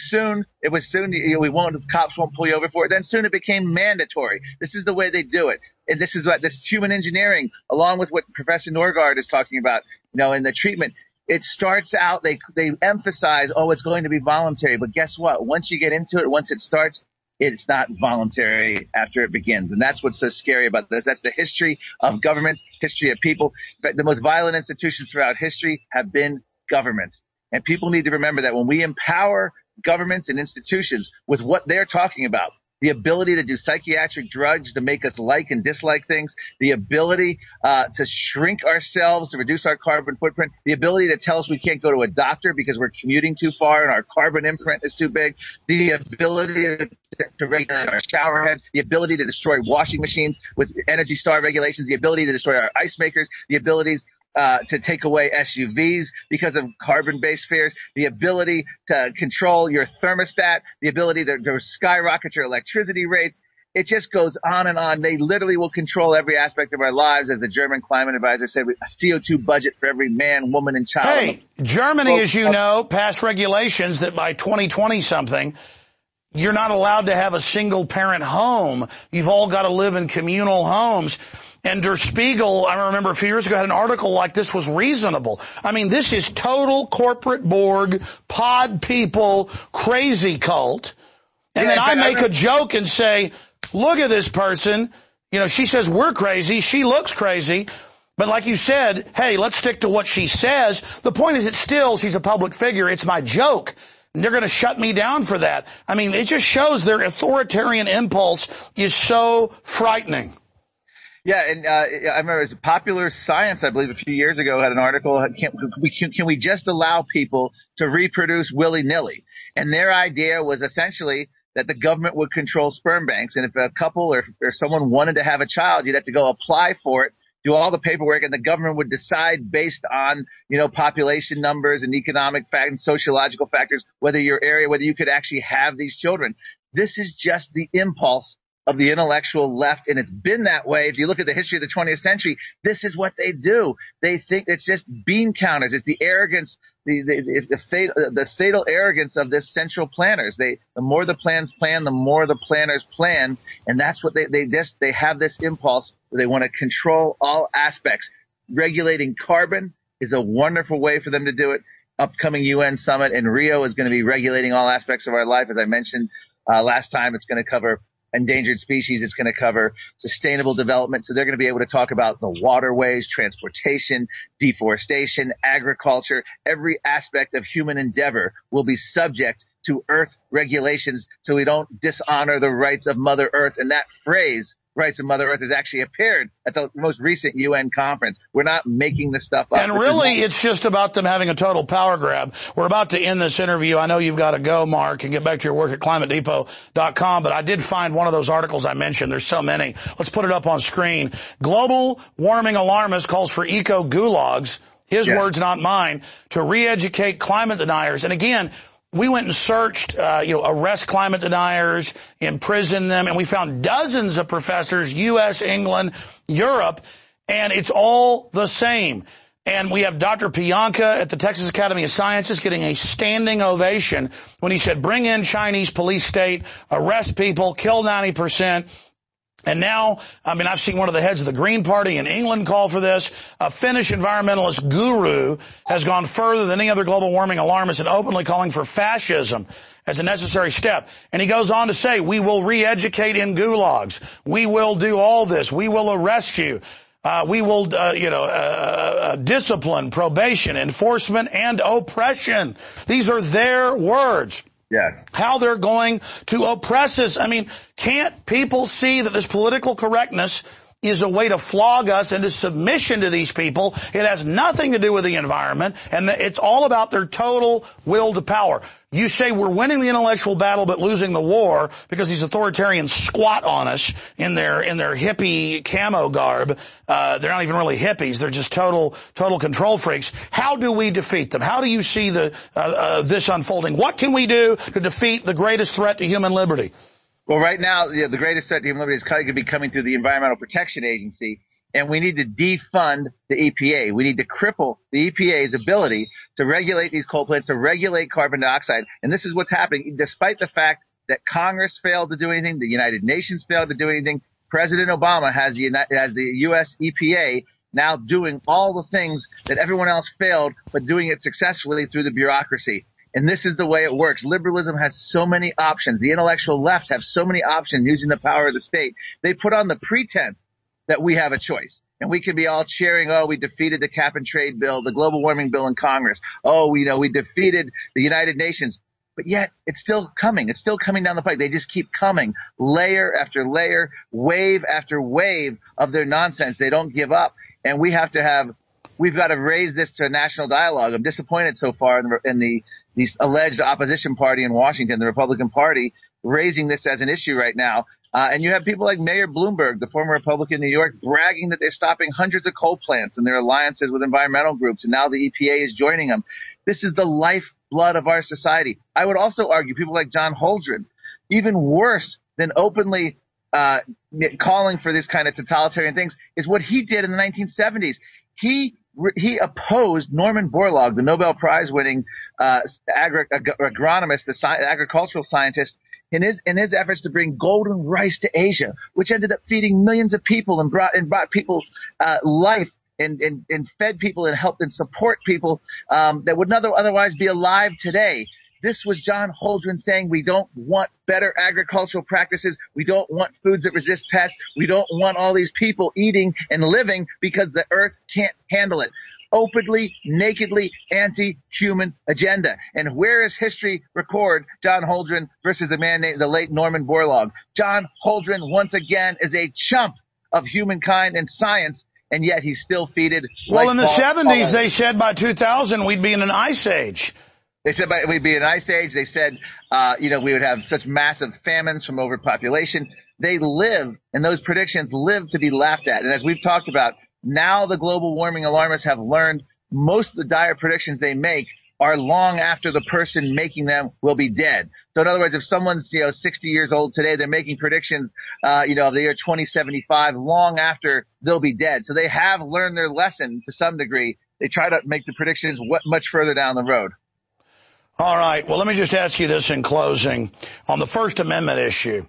cops won't pull you over for it. Then soon it became mandatory. This is the way they do it. And this is this human engineering, along with what Professor Norgaard is talking about, in the treatment. It starts out, they emphasize, it's going to be voluntary. But guess what? Once you get into it, once it starts, it's not voluntary after it begins. And that's what's so scary about this. That's the history of government, history of people. The most violent institutions throughout history have been governments. And people need to remember that when we empower governments and institutions with what they're talking about, the ability to do psychiatric drugs to make us like and dislike things, the ability to shrink ourselves to reduce our carbon footprint, the ability to tell us we can't go to a doctor because we're commuting too far and our carbon imprint is too big, the ability to regulate our shower heads, the ability to destroy washing machines with Energy Star regulations, the ability to destroy our ice makers, the abilities to take away SUVs because of carbon-based fares, the ability to control your thermostat, the ability to skyrocket your electricity rates. It just goes on and on. They literally will control every aspect of our lives. As the German climate advisor said, a CO2 budget for every man, woman, and child. Hey, Germany, as you know, passed regulations that by 2020-something, you're not allowed to have a single-parent home. You've all got to live in communal homes. And Der Spiegel, I remember a few years ago, had an article like this was reasonable. I mean, this is total corporate Borg, pod people, crazy cult. And then I make a joke and say, look at this person. She says we're crazy. She looks crazy. But like you said, hey, let's stick to what she says. The point is she's a public figure. It's my joke. And they're going to shut me down for that. I mean, it just shows their authoritarian impulse is so frightening. Yeah, and I remember it was Popular Science, I believe, a few years ago had an article. Can we just allow people to reproduce willy-nilly? And their idea was essentially that the government would control sperm banks, and if a couple or someone wanted to have a child, you'd have to go apply for it, do all the paperwork, and the government would decide based on population numbers and economic factors and sociological factors whether you could actually have these children. This is just the impulse of the intellectual left, and it's been that way. If you look at the history of the 20th century, this is what they do. They think it's just bean counters. It's the arrogance, the fatal arrogance of this central planners. The more the plans plan, the more the planners plan, and that's what they have this impulse where they want to control all aspects. Regulating carbon is a wonderful way for them to do it. Upcoming UN summit in Rio is going to be regulating all aspects of our life. As I mentioned last time, it's going to cover endangered species. It's going to cover sustainable development. So they're going to be able to talk about the waterways, transportation, deforestation, agriculture. Every aspect of human endeavor will be subject to Earth regulations so we don't dishonor the rights of Mother Earth. And that phrase, rights of Mother Earth, has actually appeared at the most recent UN conference. We're not making this stuff up. And really, it's just about them having a total power grab. We're about to end this interview. I know you've got to go, Mark, and get back to your work at climatedepot.com, but I did find one of those articles I mentioned. There's so many. Let's put it up on screen. Global warming alarmist calls for eco-gulags, his words, not mine, to re-educate climate deniers. And again, we went and searched, arrest climate deniers, imprison them, and we found dozens of professors, U.S., England, Europe, and it's all the same. And we have Dr. Pianka at the Texas Academy of Sciences getting a standing ovation when he said, bring in Chinese police state, arrest people, kill 90%. And now, I've seen one of the heads of the Green Party in England call for this. A Finnish environmentalist guru has gone further than any other global warming alarmist and openly calling for fascism as a necessary step. And he goes on to say, we will re-educate in gulags. We will do all this. We will arrest you. We will, discipline, probation, enforcement, and oppression. These are their words. Yeah. How they're going to oppress us. Can't people see that this political correctness is a way to flog us into submission to these people? It has nothing to do with the environment, and it's all about their total will to power. You say we're winning the intellectual battle but losing the war because these authoritarians squat on us in their hippie camo garb. They're not even really hippies. They're just total control freaks. How do we defeat them? How do you see this unfolding? What can we do to defeat the greatest threat to human liberty? Well, right now, the greatest threat to human liberty is going to be coming through the Environmental Protection Agency, and we need to defund the EPA. We need to cripple the EPA's ability to regulate these coal plants, to regulate carbon dioxide. And this is what's happening, despite the fact that Congress failed to do anything, the United Nations failed to do anything. President Obama has the U.S. EPA now doing all the things that everyone else failed, but doing it successfully through the bureaucracy. And this is the way it works. Liberalism has so many options. The intellectual left have so many options using the power of the state. They put on the pretense that we have a choice. And we can be all cheering, oh, we defeated the cap and trade bill, the global warming bill in Congress. Oh, we defeated the United Nations. But yet it's still coming. It's still coming down the pike. They just keep coming, layer after layer, wave after wave of their nonsense. They don't give up. And we've got to raise this to a national dialogue. I'm disappointed so far in the alleged opposition party in Washington, the Republican Party, raising this as an issue right now. And you have people like Mayor Bloomberg, the former Republican in New York, bragging that they're stopping hundreds of coal plants and their alliances with environmental groups. And now the EPA is joining them. This is the lifeblood of our society. I would also argue people like John Holdren, even worse than openly calling for this kind of totalitarian things, is what he did in the 1970s. He opposed Norman Borlaug, the Nobel Prize-winning agronomist, the agricultural scientist, in his efforts to bring golden rice to Asia, which ended up feeding millions of people and brought people life and fed people and helped and support people that would not otherwise be alive today. This was John Holdren saying we don't want better agricultural practices. We don't want foods that resist pests. We don't want all these people eating and living because the earth can't handle it. Openly, nakedly anti-human agenda. And where is history record John Holdren versus the man named the late Norman Borlaug? John Holdren, once again, is a chump of humankind and science, and yet he's still feted. Well, in the 70s, they said by 2000 we'd be in an ice age. They said we'd be in an ice age. They said, we would have such massive famines from overpopulation. They live, and those predictions live to be laughed at. And as we've talked about, now the global warming alarmists have learned most of the dire predictions they make are long after the person making them will be dead. So in other words, if someone's 60 years old today, they're making predictions of the year 2075 long after they'll be dead. So they have learned their lesson to some degree. They try to make the predictions much further down the road. All right. Well, let me just ask you this in closing. On the First Amendment issue,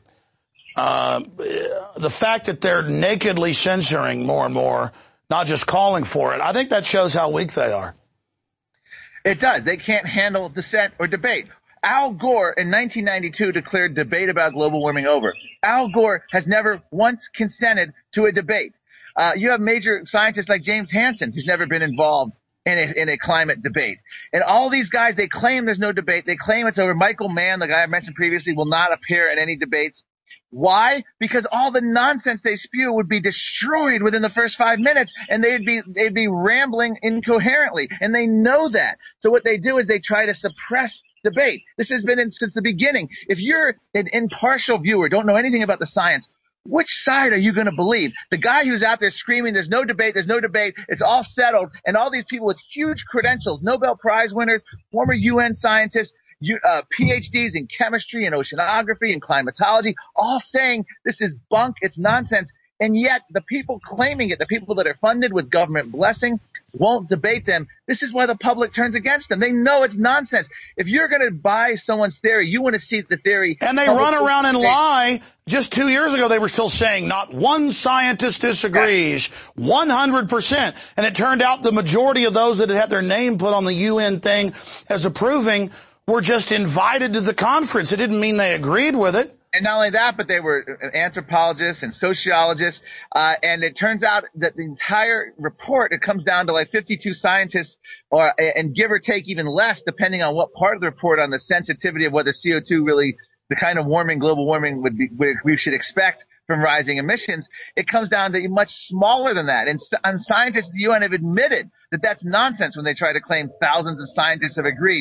the fact that they're nakedly censoring more and more, not just calling for it, I think that shows how weak they are. It does. They can't handle dissent or debate. Al Gore in 1992 declared debate about global warming over. Al Gore has never once consented to a debate. You have major scientists like James Hansen, who's never been involved in a climate debate. And all these guys, they claim there's no debate. They claim it's over. Michael Mann, the guy I mentioned previously, will not appear in any debates. Why? Because all the nonsense they spew would be destroyed within the first 5 minutes, and they'd be rambling incoherently, and they know that. So what they do is they try to suppress debate. This has been since the beginning. If you're an impartial viewer, don't know anything about the science, which side are you going to believe? The guy who's out there screaming, there's no debate, it's all settled, and all these people with huge credentials, Nobel Prize winners, former UN scientists, PhDs in chemistry and oceanography and climatology, all saying this is bunk, it's nonsense, and yet the people claiming it, the people that are funded with government blessing, won't debate them. This is why the public turns against them. They know it's nonsense. If you're going to buy someone's theory, you want to see the theory. And they run around and lie. Just 2 years ago, they were still saying not one scientist disagrees, 100%. And it turned out the majority of those that had their name put on the UN thing as approving were just invited to the conference. It didn't mean they agreed with it. And not only that, but they were anthropologists and sociologists. And it turns out that the entire report, it comes down to like 52 scientists, and give or take even less, depending on what part of the report on the sensitivity of whether CO2 really, the kind of global warming we should expect from rising emissions. It comes down to much smaller than that. And scientists at the UN have admitted that that's nonsense when they try to claim thousands of scientists have agreed.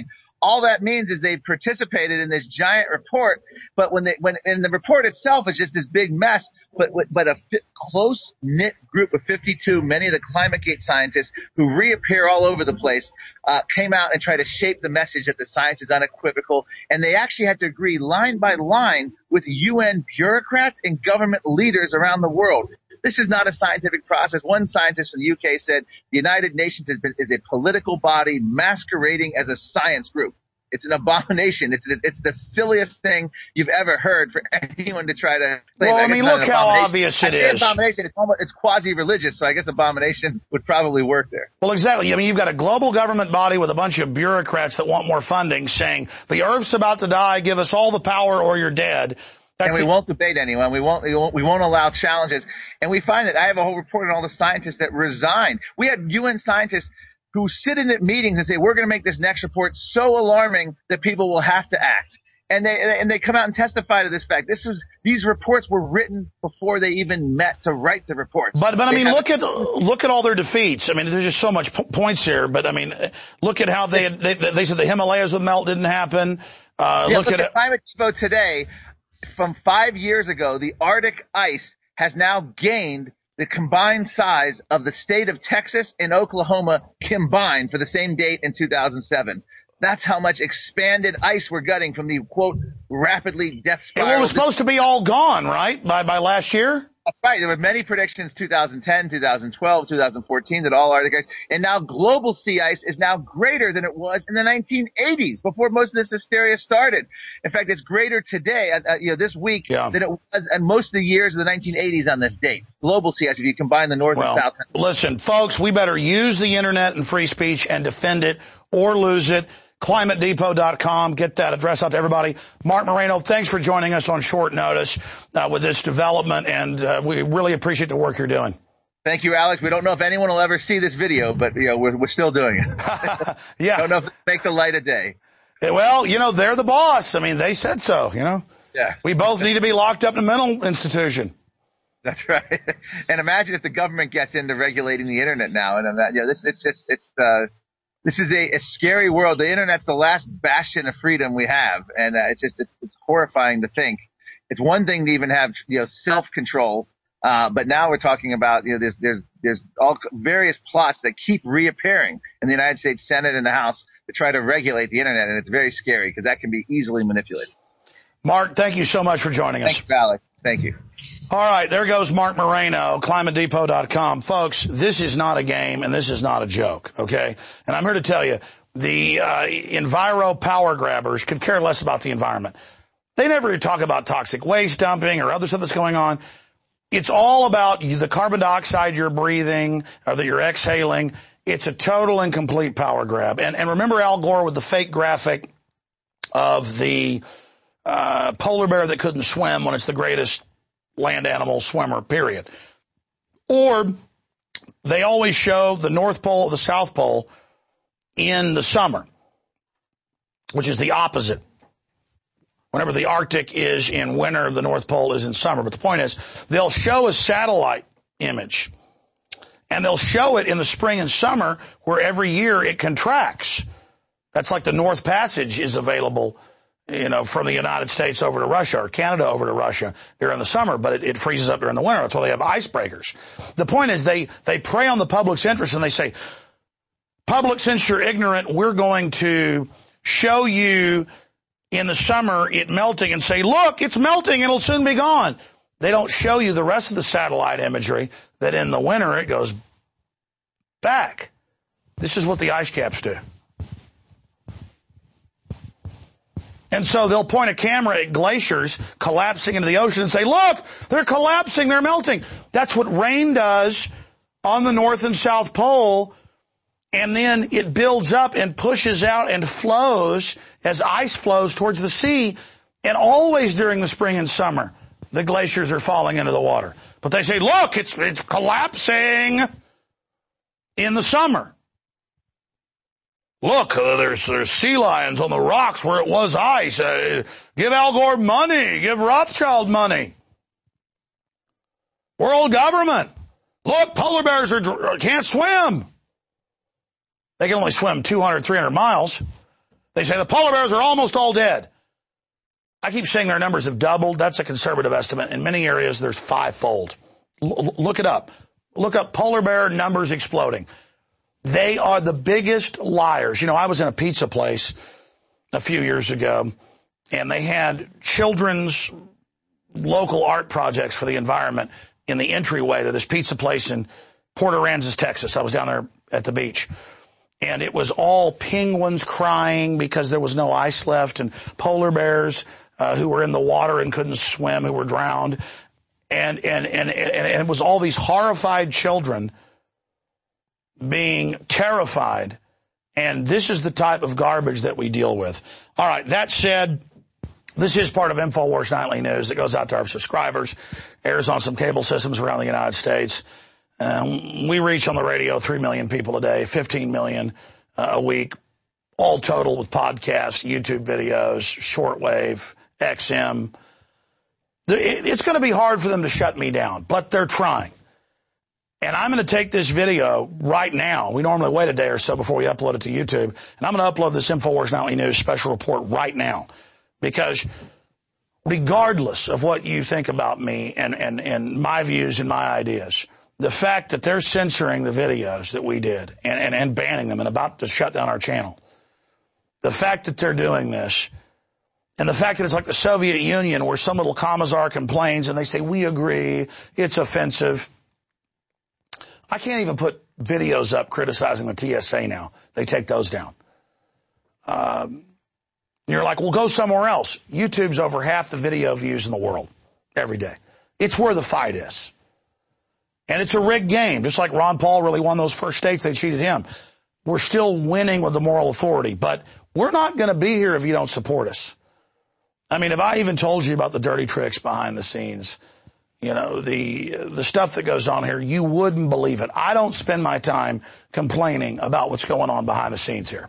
all that means is they participated in this giant report, but when the report itself is just this big mess, but a close-knit group of 52, many of the ClimateGate scientists who reappear all over the place, came out and tried to shape the message that the science is unequivocal, and they actually had to agree line by line with UN bureaucrats and government leaders around the world. This is not a scientific process. One scientist from the UK said the United Nations is a political body masquerading as a science group. It's an abomination. It's the silliest thing you've ever heard for anyone to try to say. Well, I mean, look how obvious it is. Abomination. It's quasi-religious, so I guess abomination would probably work there. Well, exactly. I mean, you've got a global government body with a bunch of bureaucrats that want more funding saying the Earth's about to die, give us all the power or you're dead. And we won't debate anyone. We won't allow challenges. And we find that I have a whole report on all the scientists that resign. We had UN scientists who sit in at meetings and say, we're going to make this next report so alarming that people will have to act. And they come out and testify to this fact. These reports were written before they even met to write the reports. But I mean, look at all their defeats. I mean, there's just so much points here. But I mean, look at how they said the Himalayas would melt, didn't happen. Look at Climate Expo today. From 5 years ago, the Arctic ice has now gained the combined size of the state of Texas and Oklahoma combined for the same date in 2007. That's how much expanded ice we're gutting from the, quote, rapidly death spiral. It was supposed to be all gone, right, by last year? That's right. There were many predictions, 2010, 2012, 2014, that all Arctic ice, and now global sea ice is now greater than it was in the 1980s, before most of this hysteria started. In fact, it's greater today, this week, than it was in most of the years of the 1980s on this date. Global sea ice, if you combine the North and South. Listen, folks, we better use the internet and free speech and defend it or lose it. ClimateDepot.com. Get that address out to everybody. Mark Moreno, thanks for joining us on short notice with this development, and we really appreciate the work you're doing. Thank you, Alex. We don't know if anyone will ever see this video, but we're still doing it. Yeah. Don't know if it'll make the light of day. Well, they're the boss. I mean, they said so, Yeah. We both need to be locked up in a mental institution. That's right. And imagine if the government gets into regulating the internet now, and this is a scary world. The internet's the last bastion of freedom we have, and it's horrifying to think. It's one thing to even have self-control, but now we're talking about there's all various plots that keep reappearing in the United States Senate and the House to try to regulate the internet, and it's very scary because that can be easily manipulated. Mark, thank you so much for joining us. Thank you, Alex. Thank you. All right, there goes Mark Moreno, ClimateDepot.com. Folks, this is not a game and this is not a joke, okay? And I'm here to tell you, the enviro power grabbers could care less about the environment. They never talk about toxic waste dumping or other stuff that's going on. It's all about the carbon dioxide you're breathing or that you're exhaling. It's a total and complete power grab. And remember Al Gore with the fake graphic of the polar bear that couldn't swim when it's the greatest land animal swimmer, period. Or they always show the North Pole, the South Pole in the summer, which is the opposite. Whenever the Arctic is in winter, the North Pole is in summer. But the point is, they'll show a satellite image, and they'll show it in the spring and summer where every year it contracts. That's like the North Passage is available from the United States over to Russia or Canada over to Russia during the summer, but it freezes up during the winter. That's why they have icebreakers. The point is they prey on the public's interest and they say, public, since you're ignorant, we're going to show you in the summer it melting and say, look, it's melting, it'll soon be gone. They don't show you the rest of the satellite imagery that in the winter it goes back. This is what the ice caps do. And so they'll point a camera at glaciers collapsing into the ocean and say, look, they're collapsing, they're melting. That's what rain does on the North and South Pole. And then it builds up and pushes out and flows as ice flows towards the sea. And always during the spring and summer, the glaciers are falling into the water. But they say, look, it's collapsing in the summer. Look, there's sea lions on the rocks where it was ice. Give Al Gore money. Give Rothschild money. World government. Look, polar bears can't swim. They can only swim 200, 300 miles. They say the polar bears are almost all dead. I keep saying their numbers have doubled. That's a conservative estimate. In many areas, there's fivefold. Look it up. Look up polar bear numbers exploding. They are the biggest liars. You know, I was in a pizza place a few years ago, and they had children's local art projects for the environment in the entryway to this pizza place in Port Aransas, Texas. I was down there at the beach. And it was all penguins crying because there was no ice left, and polar bears who were in the water and couldn't swim, who were drowned. And it was all these horrified children being terrified. And this is the type of garbage that we deal with. All right, that said, this is part of InfoWars Nightly News that goes out to our subscribers, airs on some cable systems around the United States. We reach on the radio 3 million people a day, 15 million a week, all total with podcasts, YouTube videos, shortwave, XM. It's going to be hard for them to shut me down, but they're trying. And I'm going to take this video right now. We normally wait a day or so before we upload it to YouTube. And I'm going to upload this InfoWars Nightly News special report right now. Because regardless of what you think about me and my views and my ideas, the fact that they're censoring the videos that we did and banning them and about to shut down our channel, the fact that they're doing this, and the fact that it's like the Soviet Union where some little commissar complains and they say, we agree, it's offensive. I can't even put videos up criticizing the TSA now. They take those down. You're like, well, go somewhere else. YouTube's over half the video views in the world every day. It's where the fight is. And it's a rigged game. Just like Ron Paul really won those first states, they cheated him. We're still winning with the moral authority. But we're not going to be here if you don't support us. I mean, if I even told you about the dirty tricks behind the scenes, you know, the stuff that goes on here, you wouldn't believe it. I don't spend my time complaining about what's going on behind the scenes here.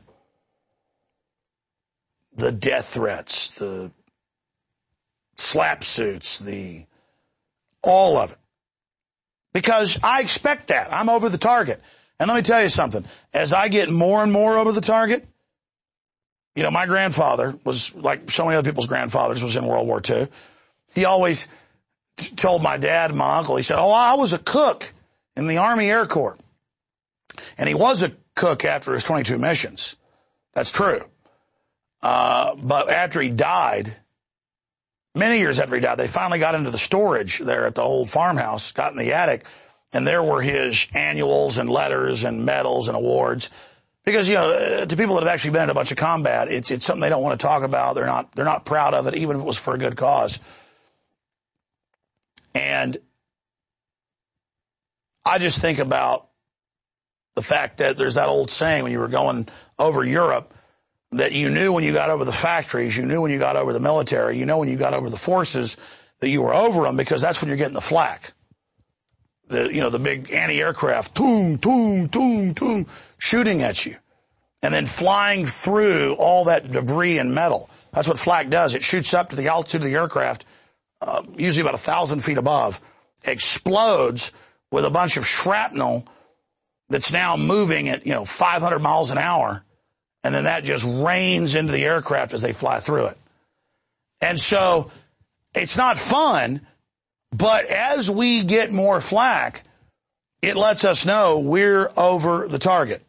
The death threats, the slap suits, all of it. Because I expect that. I'm over the target. And let me tell you something. As I get more and more over the target, you know, my grandfather was, like so many other people's grandfathers, was in World War II. He always told my dad and my uncle, he said, oh, I was a cook in the Army Air Corps. And he was a cook after his 22 missions. That's true. But after he died, many years after he died, they finally got into the storage there at the old farmhouse, got in the attic, and there were his annuals and letters and medals and awards. Because, you know, to people that have actually been in a bunch of combat, it's something they don't want to talk about. They're not proud of it, even if it was for a good cause. And I just think about the fact that there's that old saying when you were going over Europe, that you knew when you got over the factories, you knew when you got over the military, you know when you got over the forces that you were over them, because that's when you're getting the flak. The big anti-aircraft, toom, toom, toom, toom, shooting at you. And then flying through all that debris and metal. That's what flak does. It shoots up to the altitude of the aircraft, usually about 1,000 feet above, explodes with a bunch of shrapnel that's now moving at, 500 miles an hour. And then that just rains into the aircraft as they fly through it. And so it's not fun, but as we get more flak, it lets us know we're over the target.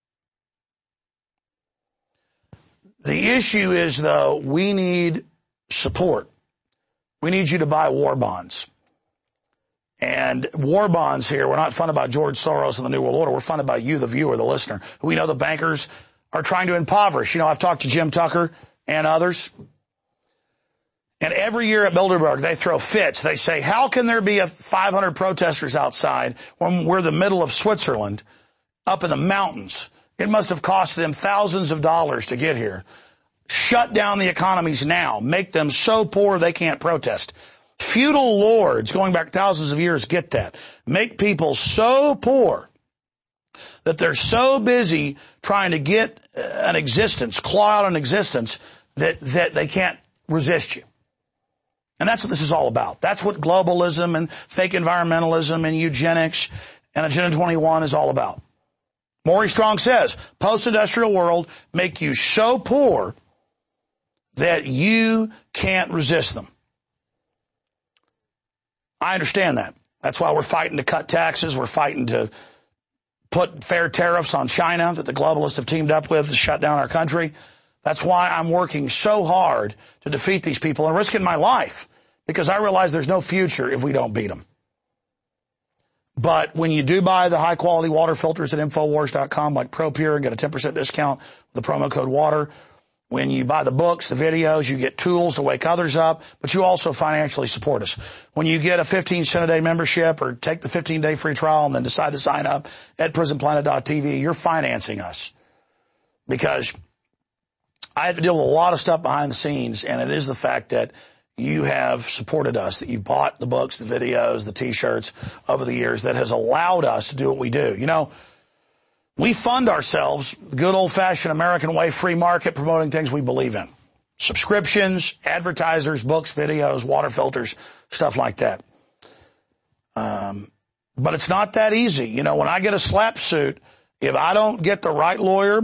The issue is, though, we need support. We need you to buy war bonds. And war bonds here, we're not funded by George Soros and the New World Order. We're funded by you, the viewer, the listener. We know the bankers are trying to impoverish. I've talked to Jim Tucker and others. And every year at Bilderberg, they throw fits. They say, how can there be 500 protesters outside when we're the middle of Switzerland, up in the mountains? It must have cost them thousands of dollars to get here. Shut down the economies now. Make them so poor they can't protest. Feudal lords, going back thousands of years, get that. Make people so poor that they're so busy trying to get an existence, claw out an existence, that they can't resist you. And that's what this is all about. That's what globalism and fake environmentalism and eugenics and Agenda 21 is all about. Maury Strong says, post-industrial world make you so poor that you can't resist them. I understand that. That's why we're fighting to cut taxes. We're fighting to put fair tariffs on China that the globalists have teamed up with to shut down our country. That's why I'm working so hard to defeat these people and risking my life, because I realize there's no future if we don't beat them. But when you do buy the high-quality water filters at Infowars.com, like ProPure, and get a 10% discount with the promo code WATER, when you buy the books, the videos, you get tools to wake others up, but you also financially support us. When you get a 15-cent-a-day membership or take the 15-day free trial and then decide to sign up at PrisonPlanet.tv, you're financing us. Because I have to deal with a lot of stuff behind the scenes, and it is the fact that you have supported us, that you bought the books, the videos, the T-shirts over the years that has allowed us to do what we do. You know, we fund ourselves the good old-fashioned American way, free market, promoting things we believe in. Subscriptions, advertisers, books, videos, water filters, stuff like that. But it's not that easy. You know, when I get a slap suit, if I don't get the right lawyer,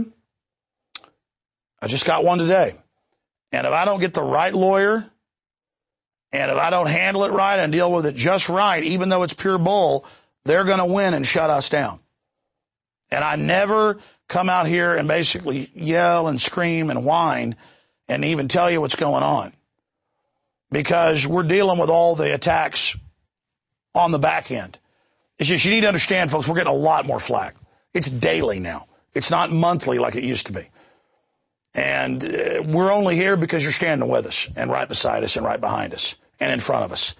I just got one today. And if I don't get the right lawyer, and if I don't handle it right and deal with it just right, even though it's pure bull, they're going to win and shut us down. And I never come out here and basically yell and scream and whine and even tell you what's going on, because we're dealing with all the attacks on the back end. It's just, you need to understand, folks, we're getting a lot more flack. It's daily now. It's not monthly like it used to be. And we're only here because you're standing with us and right beside us and right behind us and in front of us.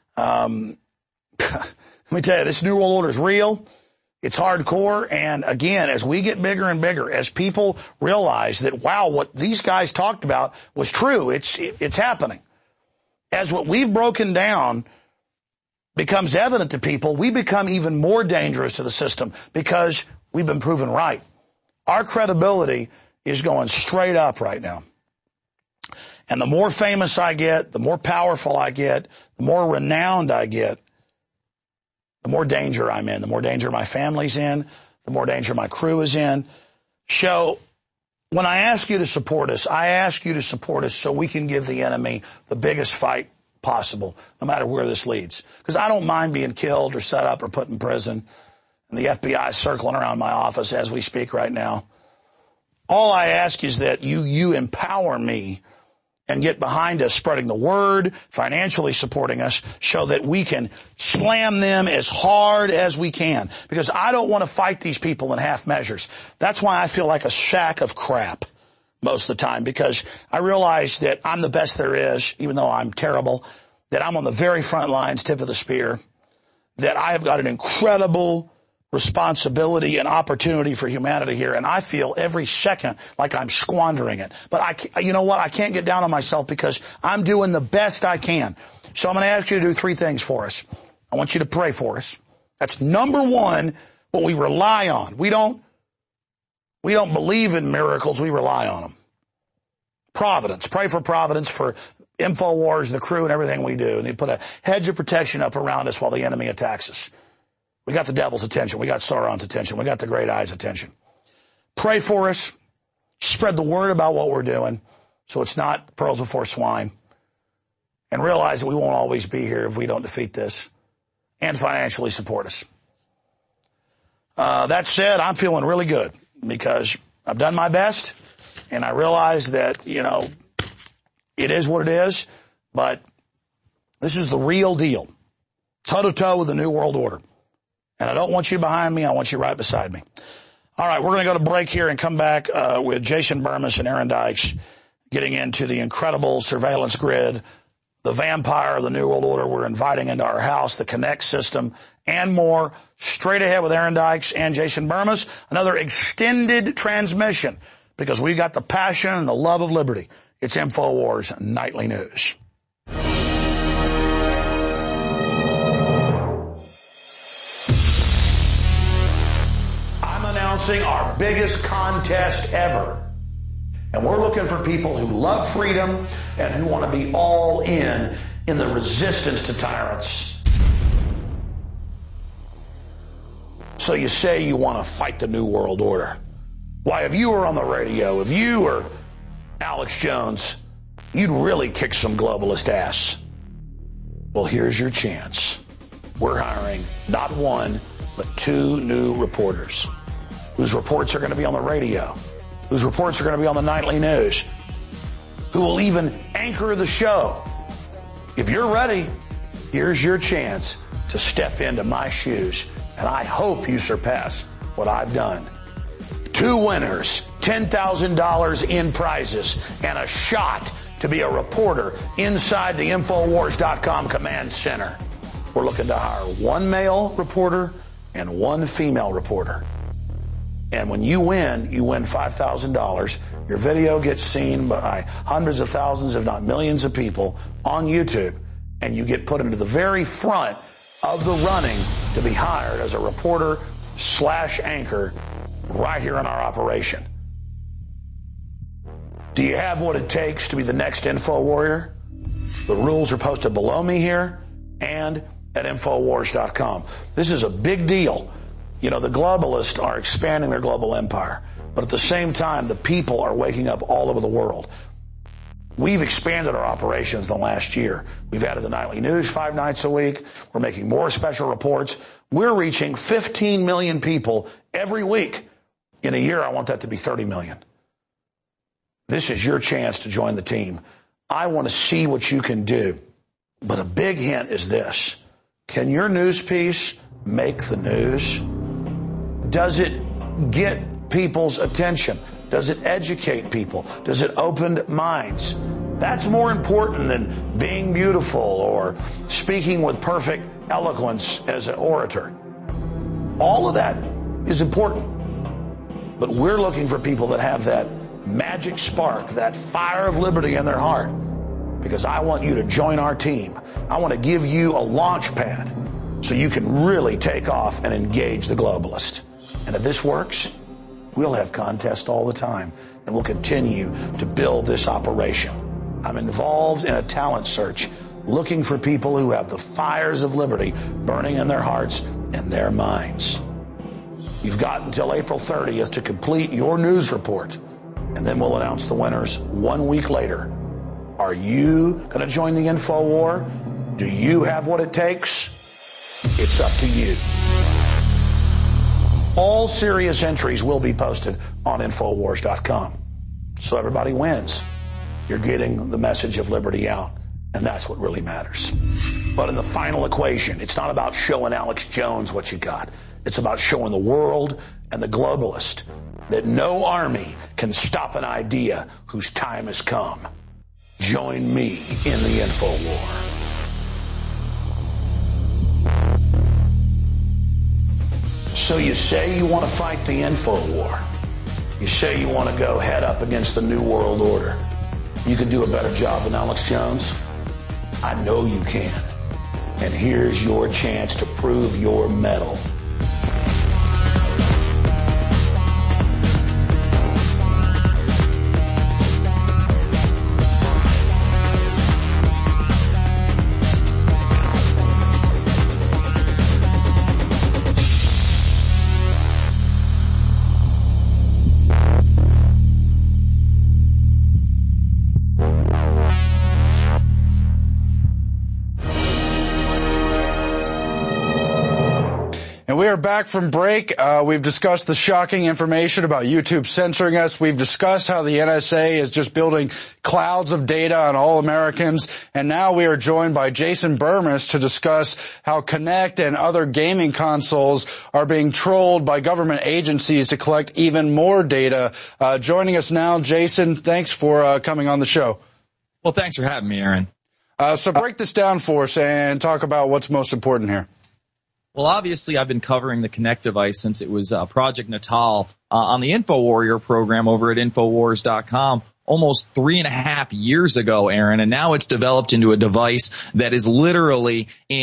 Let me tell you, this New World Order is real. It's hardcore. And again, as we get bigger and bigger, as people realize that, wow, what these guys talked about was true, it's happening. As what we've broken down becomes evident to people, we become even more dangerous to the system because we've been proven right. Our credibility is going straight up right now. And the more famous I get, the more powerful I get, the more renowned I get, the more danger I'm in, the more danger my family's in, the more danger my crew is in. So when I ask you to support us, I ask you to support us so we can give the enemy the biggest fight possible, no matter where this leads. Because I don't mind being killed or set up or put in prison, and the FBI circling around my office as we speak right now. All I ask is that you empower me and get behind us, spreading the word, financially supporting us, so that we can slam them as hard as we can. Because I don't want to fight these people in half measures. That's why I feel like a sack of crap most of the time, because I realize that I'm the best there is, even though I'm terrible, that I'm on the very front lines, tip of the spear, that I have got an incredible responsibility and opportunity for humanity here, and I feel every second like I'm squandering it. But you know what? I can't get down on myself because I'm doing the best I can. So I'm going to ask you to do three things for us. I want you to pray for us. That's number one, what we rely on. We don't believe in miracles. We rely on them. Providence. Pray for providence for InfoWars and the crew and everything we do. And they put a hedge of protection up around us while the enemy attacks us. We got the devil's attention. We got Sauron's attention. We got the great eye's attention. Pray for us. Spread the word about what we're doing so it's not pearls before swine. And realize that we won't always be here if we don't defeat this. And financially support us. That said, I'm feeling really good because I've done my best. And I realize that, you know, it is what it is. But this is the real deal. Toe-to-toe with the New World Order. And I don't want you behind me. I want you right beside me. All right, we're going to go to break here and come back with Jason Bermas and Aaron Dykes getting into the incredible surveillance grid, the vampire of the New World Order we're inviting into our house, the Connect system, and more. Straight ahead with Aaron Dykes and Jason Bermas, another extended transmission because we got the passion and the love of liberty. It's InfoWars Nightly News. Announcing our biggest contest ever. And we're looking for people who love freedom and who want to be all in the resistance to tyrants. So So you say you want to fight the New World Order. Why, if you were on the radio, if you were Alex Jones, you'd really kick some globalist ass. Well, here's your chance. We're hiring not one, but 2 new reporters whose reports are going to be on the radio, whose reports are going to be on the nightly news, who will even anchor the show. If you're ready, here's your chance to step into my shoes, and I hope you surpass what I've done. 2 winners, $10,000 in prizes, and a shot to be a reporter inside the Infowars.com command center. We're looking to hire 1 male reporter and 1 female reporter. And when you win $5,000. Your video gets seen by hundreds of thousands, if not millions of people on YouTube. And you get put into the very front of the running to be hired as a reporter/anchor right here in our operation. Do you have what it takes to be the next InfoWarrior? The rules are posted below me here and at Infowars.com. This is a big deal. You know, the globalists are expanding their global empire, but at the same time, the people are waking up all over the world. We've expanded our operations in the last year. We've added the nightly news 5 nights a week. We're making more special reports. We're reaching 15 million people every week. In a year, I want that to be 30 million. This is your chance to join the team. I want to see what you can do. But a big hint is this. Can your news piece make the news? Does it get people's attention? Does it educate people? Does it open minds? That's more important than being beautiful or speaking with perfect eloquence as an orator. All of that is important. But we're looking for people that have that magic spark, that fire of liberty in their heart. Because I want you to join our team. I want to give you a launch pad so you can really take off and engage the globalist. And if this works, we'll have contests all the time, and we'll continue to build this operation. I'm involved in a talent search, looking for people who have the fires of liberty burning in their hearts and their minds. You've got until April 30th to complete your news report, and then we'll announce the winners 1 week later. Are you going to join the InfoWar? Do you have what it takes? It's up to you. All serious entries will be posted on Infowars.com. So everybody wins. You're getting the message of liberty out, and that's what really matters. But in the final equation, it's not about showing Alex Jones what you got. It's about showing the world and the globalist that no army can stop an idea whose time has come. Join me in the InfoWar. So you say you want to fight the InfoWar. You say you want to go head up against the New World Order. You can do a better job than Alex Jones? I know you can. And here's your chance to prove your mettle. And we are back from break. We've discussed the shocking information about YouTube censoring us. We've discussed how the NSA is just building clouds of data on all Americans. And now we are joined by Jason Bermas to discuss how Kinect and other gaming consoles are being trolled by government agencies to collect even more data. Joining us now, Jason, thanks for coming on the show. Well, thanks for having me, Aaron. So break this down for us and talk about what's most important here. Well, obviously, I've been covering the Kinect device since it was Project Natal on the InfoWarrior program over at Infowars.com almost 3.5 years ago, Aaron, and now it's developed into a device that is literally in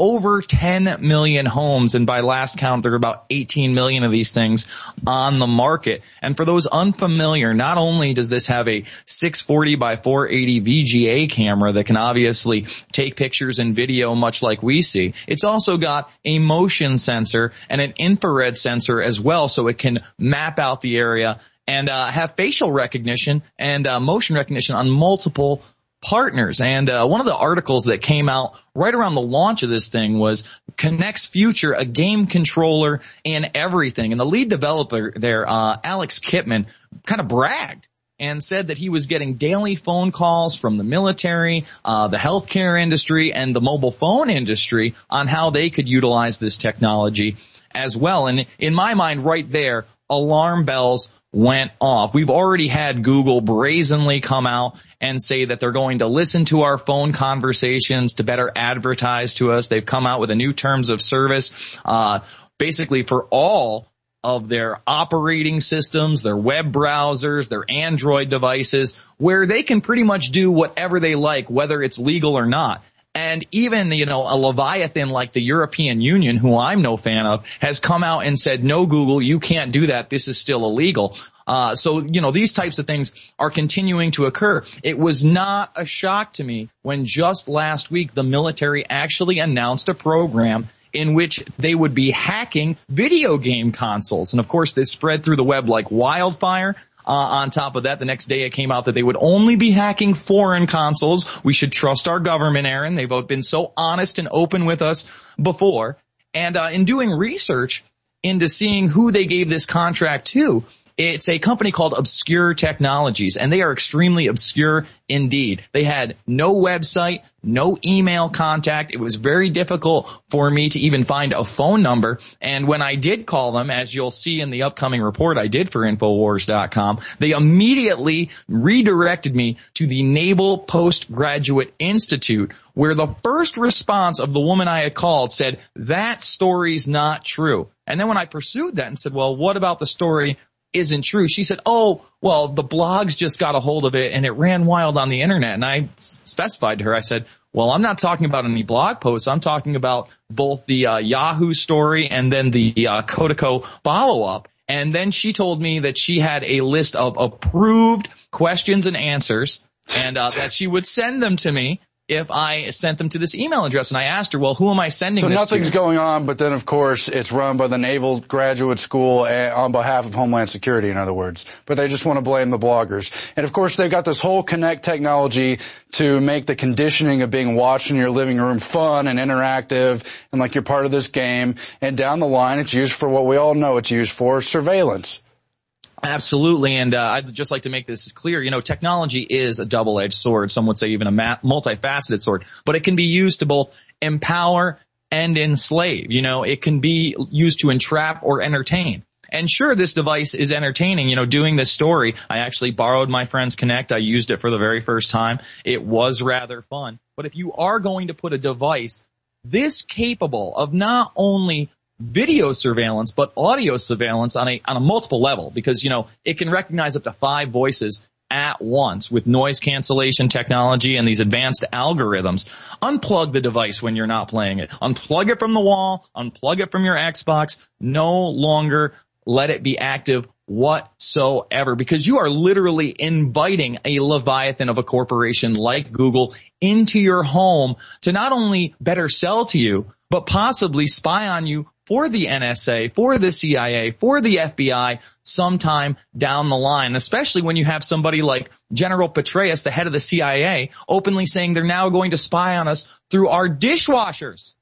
over 10 million homes, and by last count, there are about 18 million of these things on the market. And for those unfamiliar, not only does this have a 640 by 480 VGA camera that can obviously take pictures and video much like we see, it's also got a motion sensor and an infrared sensor as well, so it can map out the area and have facial recognition and motion recognition on multiple partners. And one of the articles that came out right around the launch of this thing was Kinect's future, a game controller and everything. And the lead developer there, Alex Kipman, kind of bragged and said that he was getting daily phone calls from the military, the healthcare industry, and the mobile phone industry on how they could utilize this technology as well. And in my mind right there, alarm bells went off. We've already had Google brazenly come out and say that they're going to listen to our phone conversations to better advertise to us. They've come out with a new terms of service, basically for all of their operating systems, their web browsers, their Android devices, where they can pretty much do whatever they like, whether it's legal or not. And even, a Leviathan like the European Union, who I'm no fan of, has come out and said, no, Google, you can't do that. This is still illegal. So these types of things are continuing to occur. It was not a shock to me when just last week the military actually announced a program in which they would be hacking video game consoles. And of course, this spread through the web like wildfire. On top of that, the next day it came out that they would only be hacking foreign consoles. We should trust our government, Aaron. They've been so honest and open with us before. And in doing research into seeing who they gave this contract to, it's a company called Obscure Technologies, and they are extremely obscure indeed. They had no website, no email contact. It was very difficult for me to even find a phone number. And when I did call them, as you'll see in the upcoming report I did for Infowars.com, they immediately redirected me to the Naval Postgraduate Institute, where the first response of the woman I had called said, that story's not true. And then when I pursued that and said, well, what about the story isn't true? She said, oh, well, the blogs just got a hold of it and it ran wild on the internet. And I specified to her, I said, well, I'm not talking about any blog posts. I'm talking about both the Yahoo story and then the Kotaku follow-up. And then she told me that she had a list of approved questions and answers and that she would send them to me if I sent them to this email address. And I asked her, well, who am I sending this to? So nothing's going on, but then, of course, it's run by the Naval Graduate School on behalf of Homeland Security, in other words. But they just want to blame the bloggers. And, of course, they've got this whole Kinect technology to make the conditioning of being watched in your living room fun and interactive and like you're part of this game. And down the line, it's used for what we all know it's used for, surveillance. Absolutely, and I'd just like to make this clear. Technology is a double-edged sword. Some would say even a multifaceted sword, but it can be used to both empower and enslave. It can be used to entrap or entertain. And sure, this device is entertaining. Doing this story, I actually borrowed my friend's Kinect. I used it for the very first time. It was rather fun. But if you are going to put a device this capable of not only video surveillance, but audio surveillance on a multiple level, because, it can recognize up to 5 voices at once with noise cancellation technology and these advanced algorithms. Unplug the device when you're not playing it. Unplug it from the wall. Unplug it from your Xbox. No longer let it be active whatsoever, because you are literally inviting a Leviathan of a corporation like Google into your home to not only better sell to you, but possibly spy on you for the NSA, for the CIA, for the FBI sometime down the line, especially when you have somebody like General Petraeus, the head of the CIA, openly saying they're now going to spy on us through our dishwashers.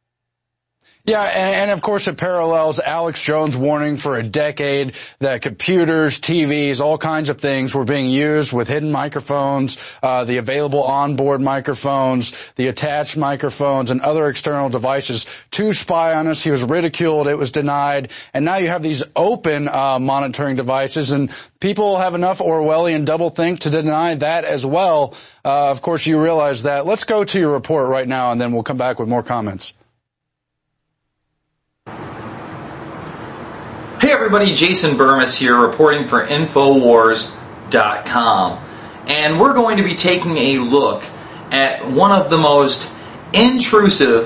Yeah, and of course it parallels Alex Jones' warning for a decade that computers, TVs, all kinds of things were being used with hidden microphones, the available onboard microphones, the attached microphones, and other external devices to spy on us. He was ridiculed. It was denied. And now you have these open monitoring devices, and people have enough Orwellian doublethink to deny that as well. Of course, you realize that. Let's go to your report right now, and then we'll come back with more comments. Hey everybody, Jason Burmis here reporting for Infowars.com. And we're going to be taking a look at one of the most intrusive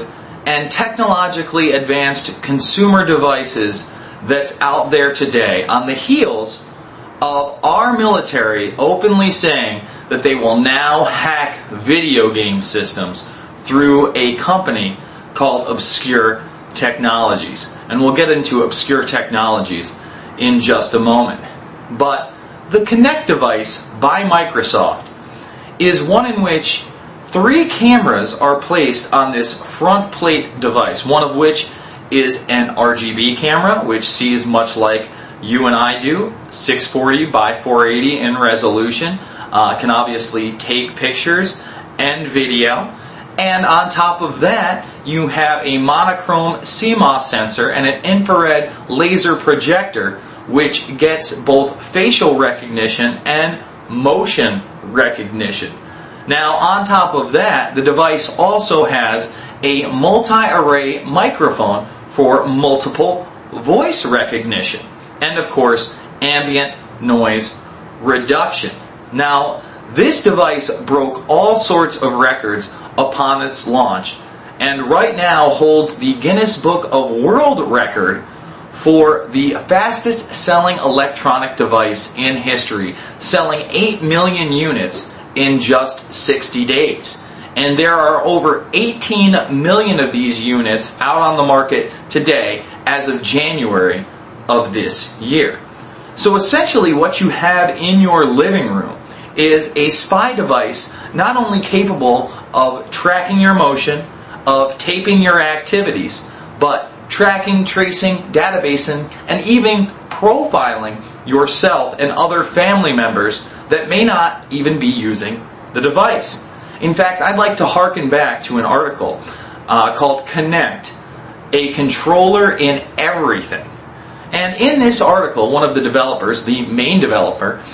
and technologically advanced consumer devices that's out there today on the heels of our military openly saying that they will now hack video game systems through a company called Obscure Technologies. And we'll get into Obscure Technologies in just a moment. But the Kinect device by Microsoft is one in which 3 cameras are placed on this front plate device, one of which is an RGB camera, which sees much like you and I do, 640 by 480 in resolution, can obviously take pictures and video. And on top of that, you have a monochrome CMOS sensor and an infrared laser projector, which gets both facial recognition and motion recognition. Now, on top of that, the device also has a multi-array microphone for multiple voice recognition. And, of course, ambient noise reduction. Now, this device broke all sorts of records upon its launch, and right now holds the Guinness Book of World Record for the fastest selling electronic device in history, selling 8 million units in just 60 days. And there are over 18 million of these units out on the market today as of January of this year. So essentially what you have in your living room is a spy device not only capable of tracking your motion, of taping your activities, but tracking, tracing, databasing, and even profiling yourself and other family members that may not even be using the device. In fact, I'd like to harken back to an article called Kinect, a controller in everything. And in this article, one of the developers, the main developer,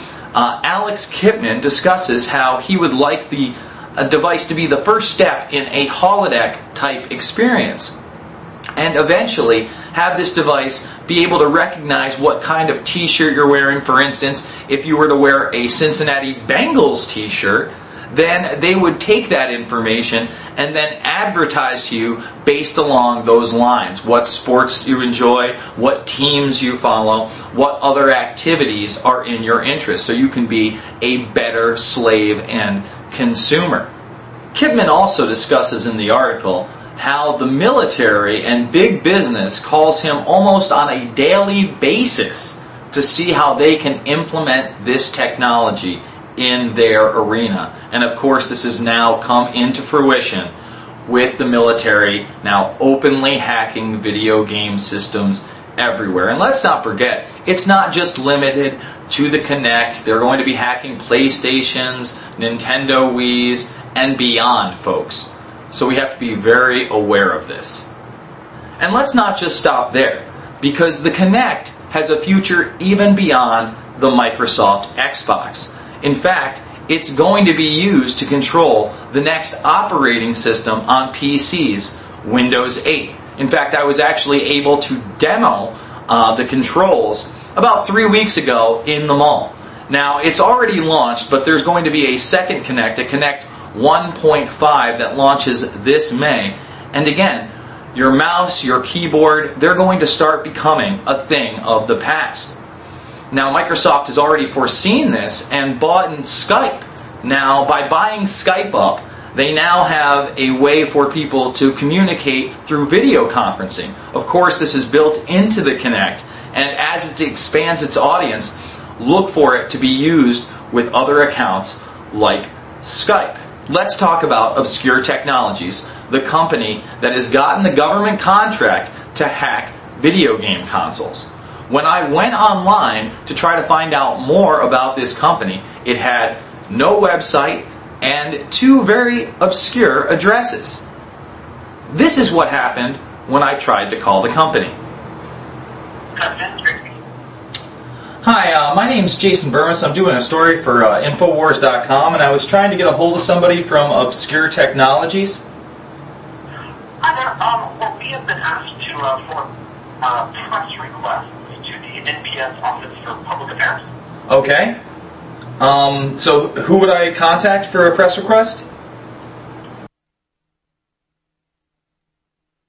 Alex Kipman, discusses how he would like the device to be the first step in a holodeck type experience, and eventually have this device be able to recognize what kind of t-shirt you're wearing. For instance, if you were to wear a Cincinnati Bengals t-shirt, then they would take that information and then advertise to you based along those lines. What sports you enjoy, what teams you follow, what other activities are in your interest, so you can be a better slave and consumer. Kipman also discusses in the article how the military and big business calls him almost on a daily basis to see how they can implement this technology in their arena. And of course, this has now come into fruition with the military now openly hacking video game systems everywhere. And let's not forget, it's not just limited to the Kinect. They're going to be hacking PlayStations, Nintendo Wii's, and beyond, folks. So we have to be very aware of this. And let's not just stop there, because the Kinect has a future even beyond the Microsoft Xbox. In fact, it's going to be used to control the next operating system on PCs, Windows 8. In fact, I was actually able to demo the controls about 3 weeks ago in the mall. Now, it's already launched, but there's going to be a second Kinect, a Kinect 1.5 that launches this May. And again, your mouse, your keyboard, they're going to start becoming a thing of the past. Now, Microsoft has already foreseen this and bought in Skype. Now, by buying Skype up, they now have a way for people to communicate through video conferencing. Of course, this is built into the Kinect, and as it expands its audience, look for it to be used with other accounts like Skype. Let's talk about Obscure Technologies, the company that has gotten the government contract to hack video game consoles. When I went online to try to find out more about this company, it had no website and 2 very obscure addresses. This is what happened when I tried to call the company. Hi, my name's Jason Burmis. I'm doing a story for Infowars.com, and I was trying to get a hold of somebody from Obscure Technologies. Hi there. Well, we have been asked to form press requests to the NPS Office for Public Affairs. Okay. So who would I contact for a press request?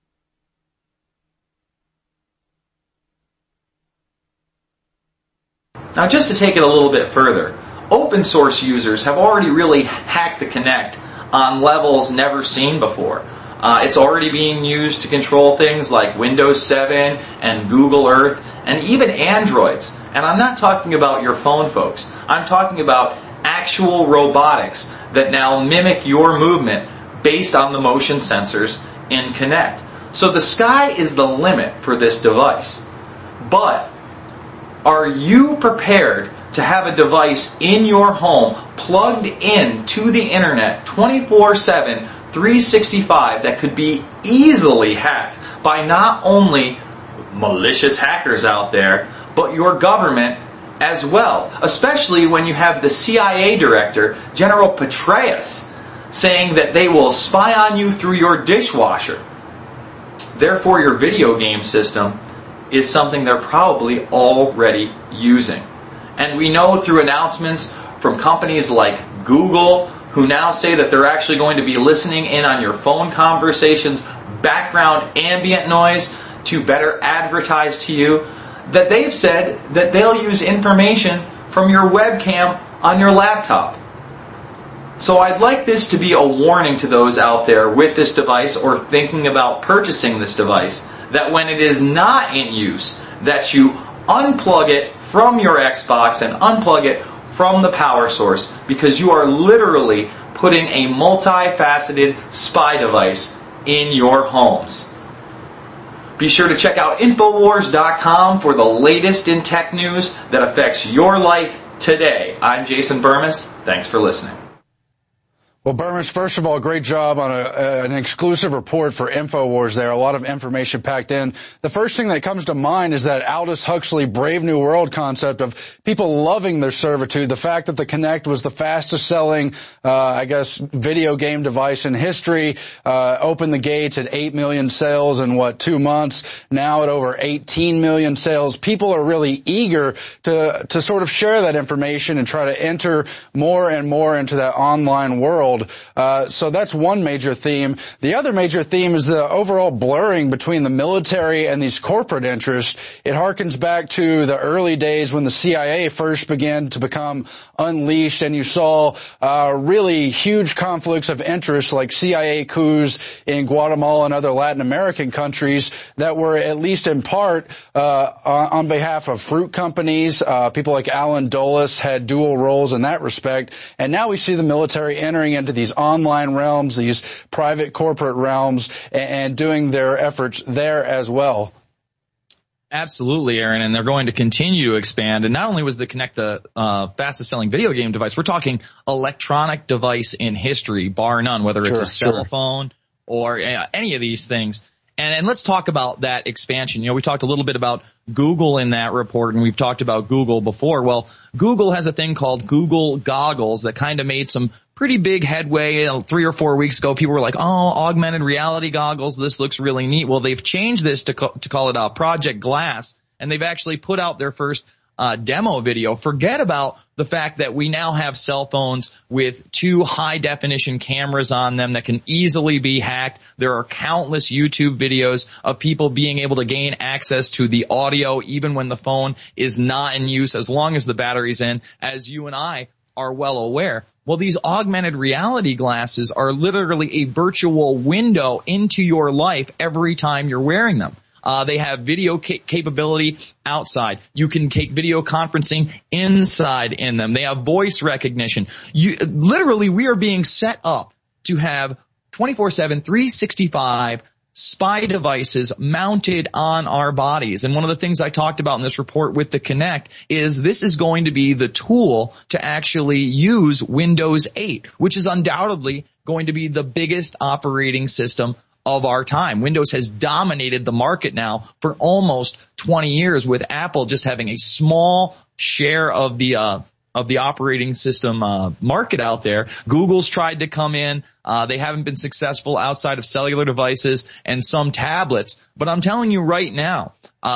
Now, just to take it a little bit further, open source users have already really hacked the Kinect on levels never seen before. It's already being used to control things like Windows 7 and Google Earth and even Androids. And I'm not talking about your phone, folks. I'm talking about actual robotics that now mimic your movement based on the motion sensors in Kinect. So the sky is the limit for this device. But are you prepared to have a device in your home plugged in to the internet 24/7, 365 that could be easily hacked by not only malicious hackers out there, but your government as well? Especially when you have the CIA director, General Petraeus, saying that they will spy on you through your dishwasher. Therefore, your video game system is something they're probably already using. And we know through announcements from companies like Google, who now say that they're actually going to be listening in on your phone conversations, background ambient noise, to better advertise to you, that they've said that they'll use information from your webcam on your laptop. So I'd like this to be a warning to those out there with this device or thinking about purchasing this device, that when it is not in use, that you unplug it from your Xbox and unplug it from the power source, because you are literally putting a multifaceted spy device in your homes. Be sure to check out Infowars.com for the latest in tech news that affects your life today. I'm Jason Burmis. Thanks for listening. Well, Burmis, first of all, great job on an exclusive report for InfoWars there. A lot of information packed in. The first thing that comes to mind is that Aldous Huxley Brave New World concept of people loving their servitude. The fact that the Kinect was the fastest selling, video game device in history, opened the gates at 8 million sales in 2 months? Now at over 18 million sales. People are really eager to sort of share that information and try to enter more and more into that online world. So that's one major theme. The other major theme is the overall blurring between the military and these corporate interests. It harkens back to the early days when the CIA first began to become unleashed, and you saw really huge conflicts of interest like CIA coups in Guatemala and other Latin American countries that were at least in part on behalf of fruit companies. People like Alan Dulles had dual roles in that respect. And now we see the military entering into these online realms, these private corporate realms, and doing their efforts there as well. Absolutely, Aaron, and they're going to continue to expand. And not only was the Kinect the fastest selling video game device, we're talking electronic device in history, bar none, whether it's a cell phone or any of these things. And let's talk about that expansion. We talked a little bit about Google in that report, and we've talked about Google before. Well, Google has a thing called Google Goggles that kind of made some pretty big headway 3 or 4 weeks ago. People were like, oh, augmented reality goggles, this looks really neat. Well, they've changed this to call it Project Glass, and they've actually put out their first demo video. Forget about the fact that we now have cell phones with 2 high-definition cameras on them that can easily be hacked. There are countless YouTube videos of people being able to gain access to the audio even when the phone is not in use, as long as the battery's in, as you and I are well aware. Well, these augmented reality glasses are literally a virtual window into your life every time you're wearing them. They have video capability outside. You can take video conferencing inside in them. They have voice recognition. Literally, we are being set up to have 24/7, 365 spy devices mounted on our bodies. And one of the things I talked about in this report with the Kinect is this is going to be the tool to actually use Windows 8, which is undoubtedly going to be the biggest operating system of our time. Windows has dominated the market now for almost 20 years, with Apple just having a small share of the operating system market out there. Google's tried to come in. They haven't been successful outside of cellular devices and some tablets. But I'm telling you right now,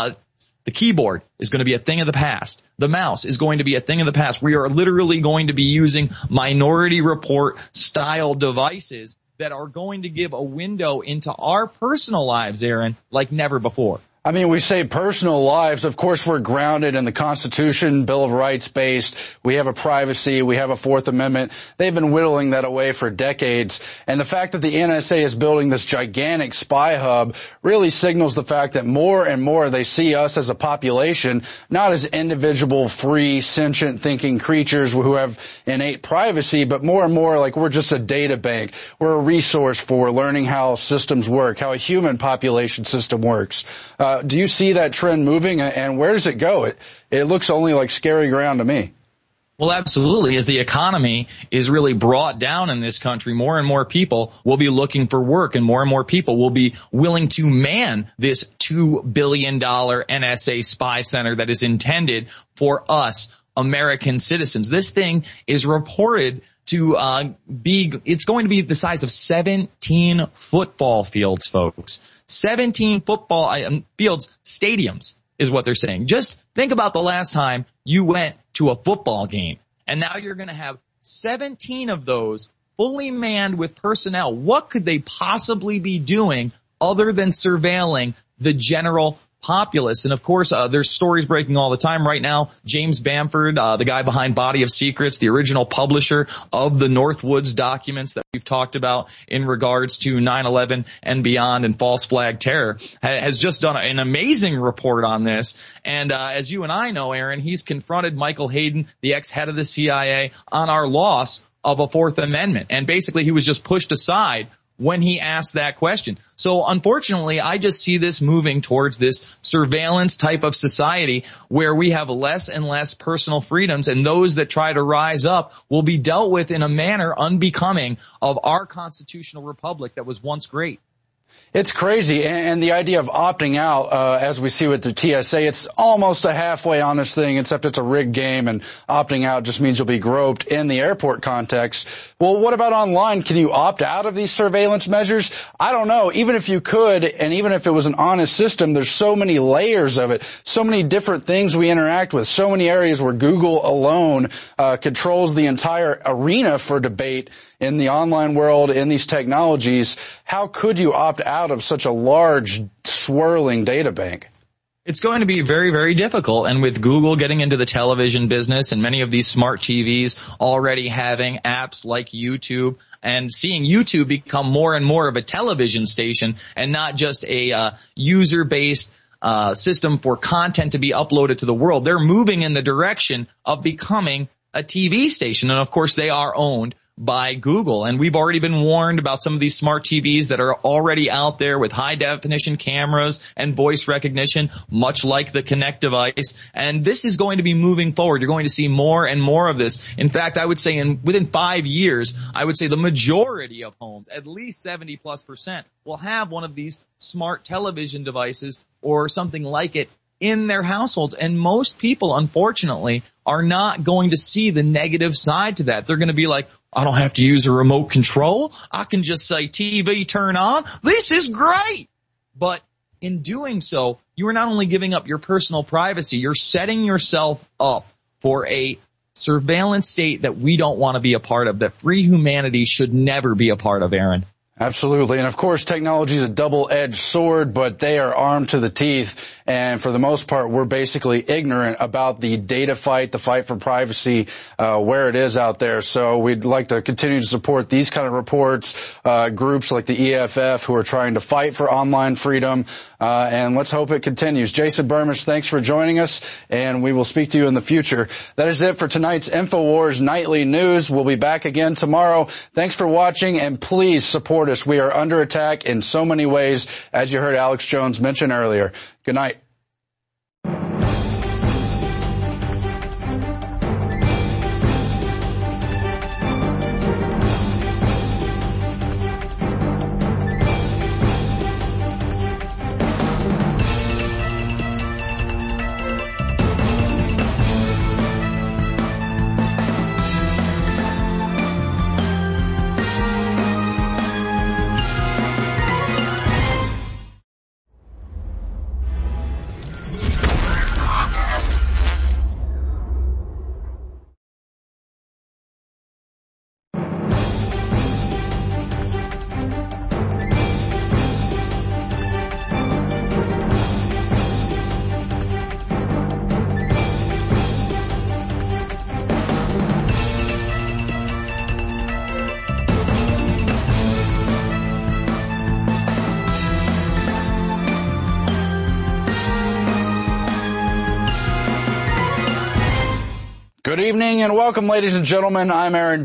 the keyboard is going to be a thing of the past. The mouse is going to be a thing of the past. We are literally going to be using Minority Report style devices that are going to give a window into our personal lives, Aaron, like never before. I mean, we say personal lives. Of course, we're grounded in the Constitution, Bill of Rights based. We have a privacy. We have a Fourth Amendment. They've been whittling that away for decades. And the fact that the NSA is building this gigantic spy hub really signals the fact that more and more they see us as a population, not as individual, free, sentient thinking creatures who have innate privacy, but more and more like we're just a data bank. We're a resource for learning how systems work, how a human population system works. Do you see that trend moving, and where does it go? It looks only like scary ground to me. Well, absolutely. As the economy is really brought down in this country, more and more people will be looking for work, and more people will be willing to man this $2 billion NSA spy center that is intended for us American citizens. This thing is reported to it's going to be the size of 17 football fields, folks. 17 football fields, stadiums is what they're saying. Just think about the last time you went to a football game, and now you're going to have 17 of those fully manned with personnel. What could they possibly be doing other than surveilling the general populace? And of course, there's stories breaking all the time right now. James Bamford, the guy behind Body of Secrets, the original publisher of the Northwoods documents that we've talked about in regards to 9/11 and beyond and false flag terror, has just done an amazing report on this. And as you and I know, Aaron, he's confronted Michael Hayden, the ex-head of the CIA, on our loss of a Fourth Amendment. And basically he was just pushed aside when he asked that question. So unfortunately, I just see this moving towards this surveillance type of society where we have less and less personal freedoms, and those that try to rise up will be dealt with in a manner unbecoming of our constitutional republic that was once great. It's crazy, and the idea of opting out, as we see with the TSA, it's almost a halfway honest thing, except it's a rigged game, and opting out just means you'll be groped in the airport context. Well, what about online? Can you opt out of these surveillance measures? I don't know. Even if you could, and even if it was an honest system, there's so many layers of it, so many different things we interact with, so many areas where Google alone controls the entire arena for debate in the online world, in these technologies. How could you opt out of such a large, swirling data bank? It's going to be very, very difficult. And with Google getting into the television business and many of these smart TVs already having apps like YouTube, and seeing YouTube become more and more of a television station and not just a user-based system for content to be uploaded to the world, they're moving in the direction of becoming a TV station. And of course, they are owned by Google. And we've already been warned about some of these smart TVs that are already out there with high definition cameras and voice recognition, much like the Kinect device. And this is going to be moving forward. You're going to see more and more of this. In fact, I would say within 5 years, I would say the majority of homes, at least 70+%, will have one of these smart television devices or something like it in their households. And most people, unfortunately, are not going to see the negative side to that. They're going to be like, I don't have to use a remote control. I can just say TV turn on. This is great. But in doing so, you are not only giving up your personal privacy, you're setting yourself up for a surveillance state that we don't want to be a part of, that free humanity should never be a part of, Aaron. Absolutely. And of course, technology is a double-edged sword, but they are armed to the teeth. And for the most part, we're basically ignorant about the data fight, the fight for privacy, where it is out there. So we'd like to continue to support these kind of reports, groups like the EFF who are trying to fight for online freedom. And let's hope it continues. Jason Bermas, thanks for joining us, and we will speak to you in the future. That is it for tonight's InfoWars Nightly News. We'll be back again tomorrow. Thanks for watching, and please support us. We are under attack in so many ways, as you heard Alex Jones mention earlier. Good night. Good evening and welcome, ladies and gentlemen. I'm Aaron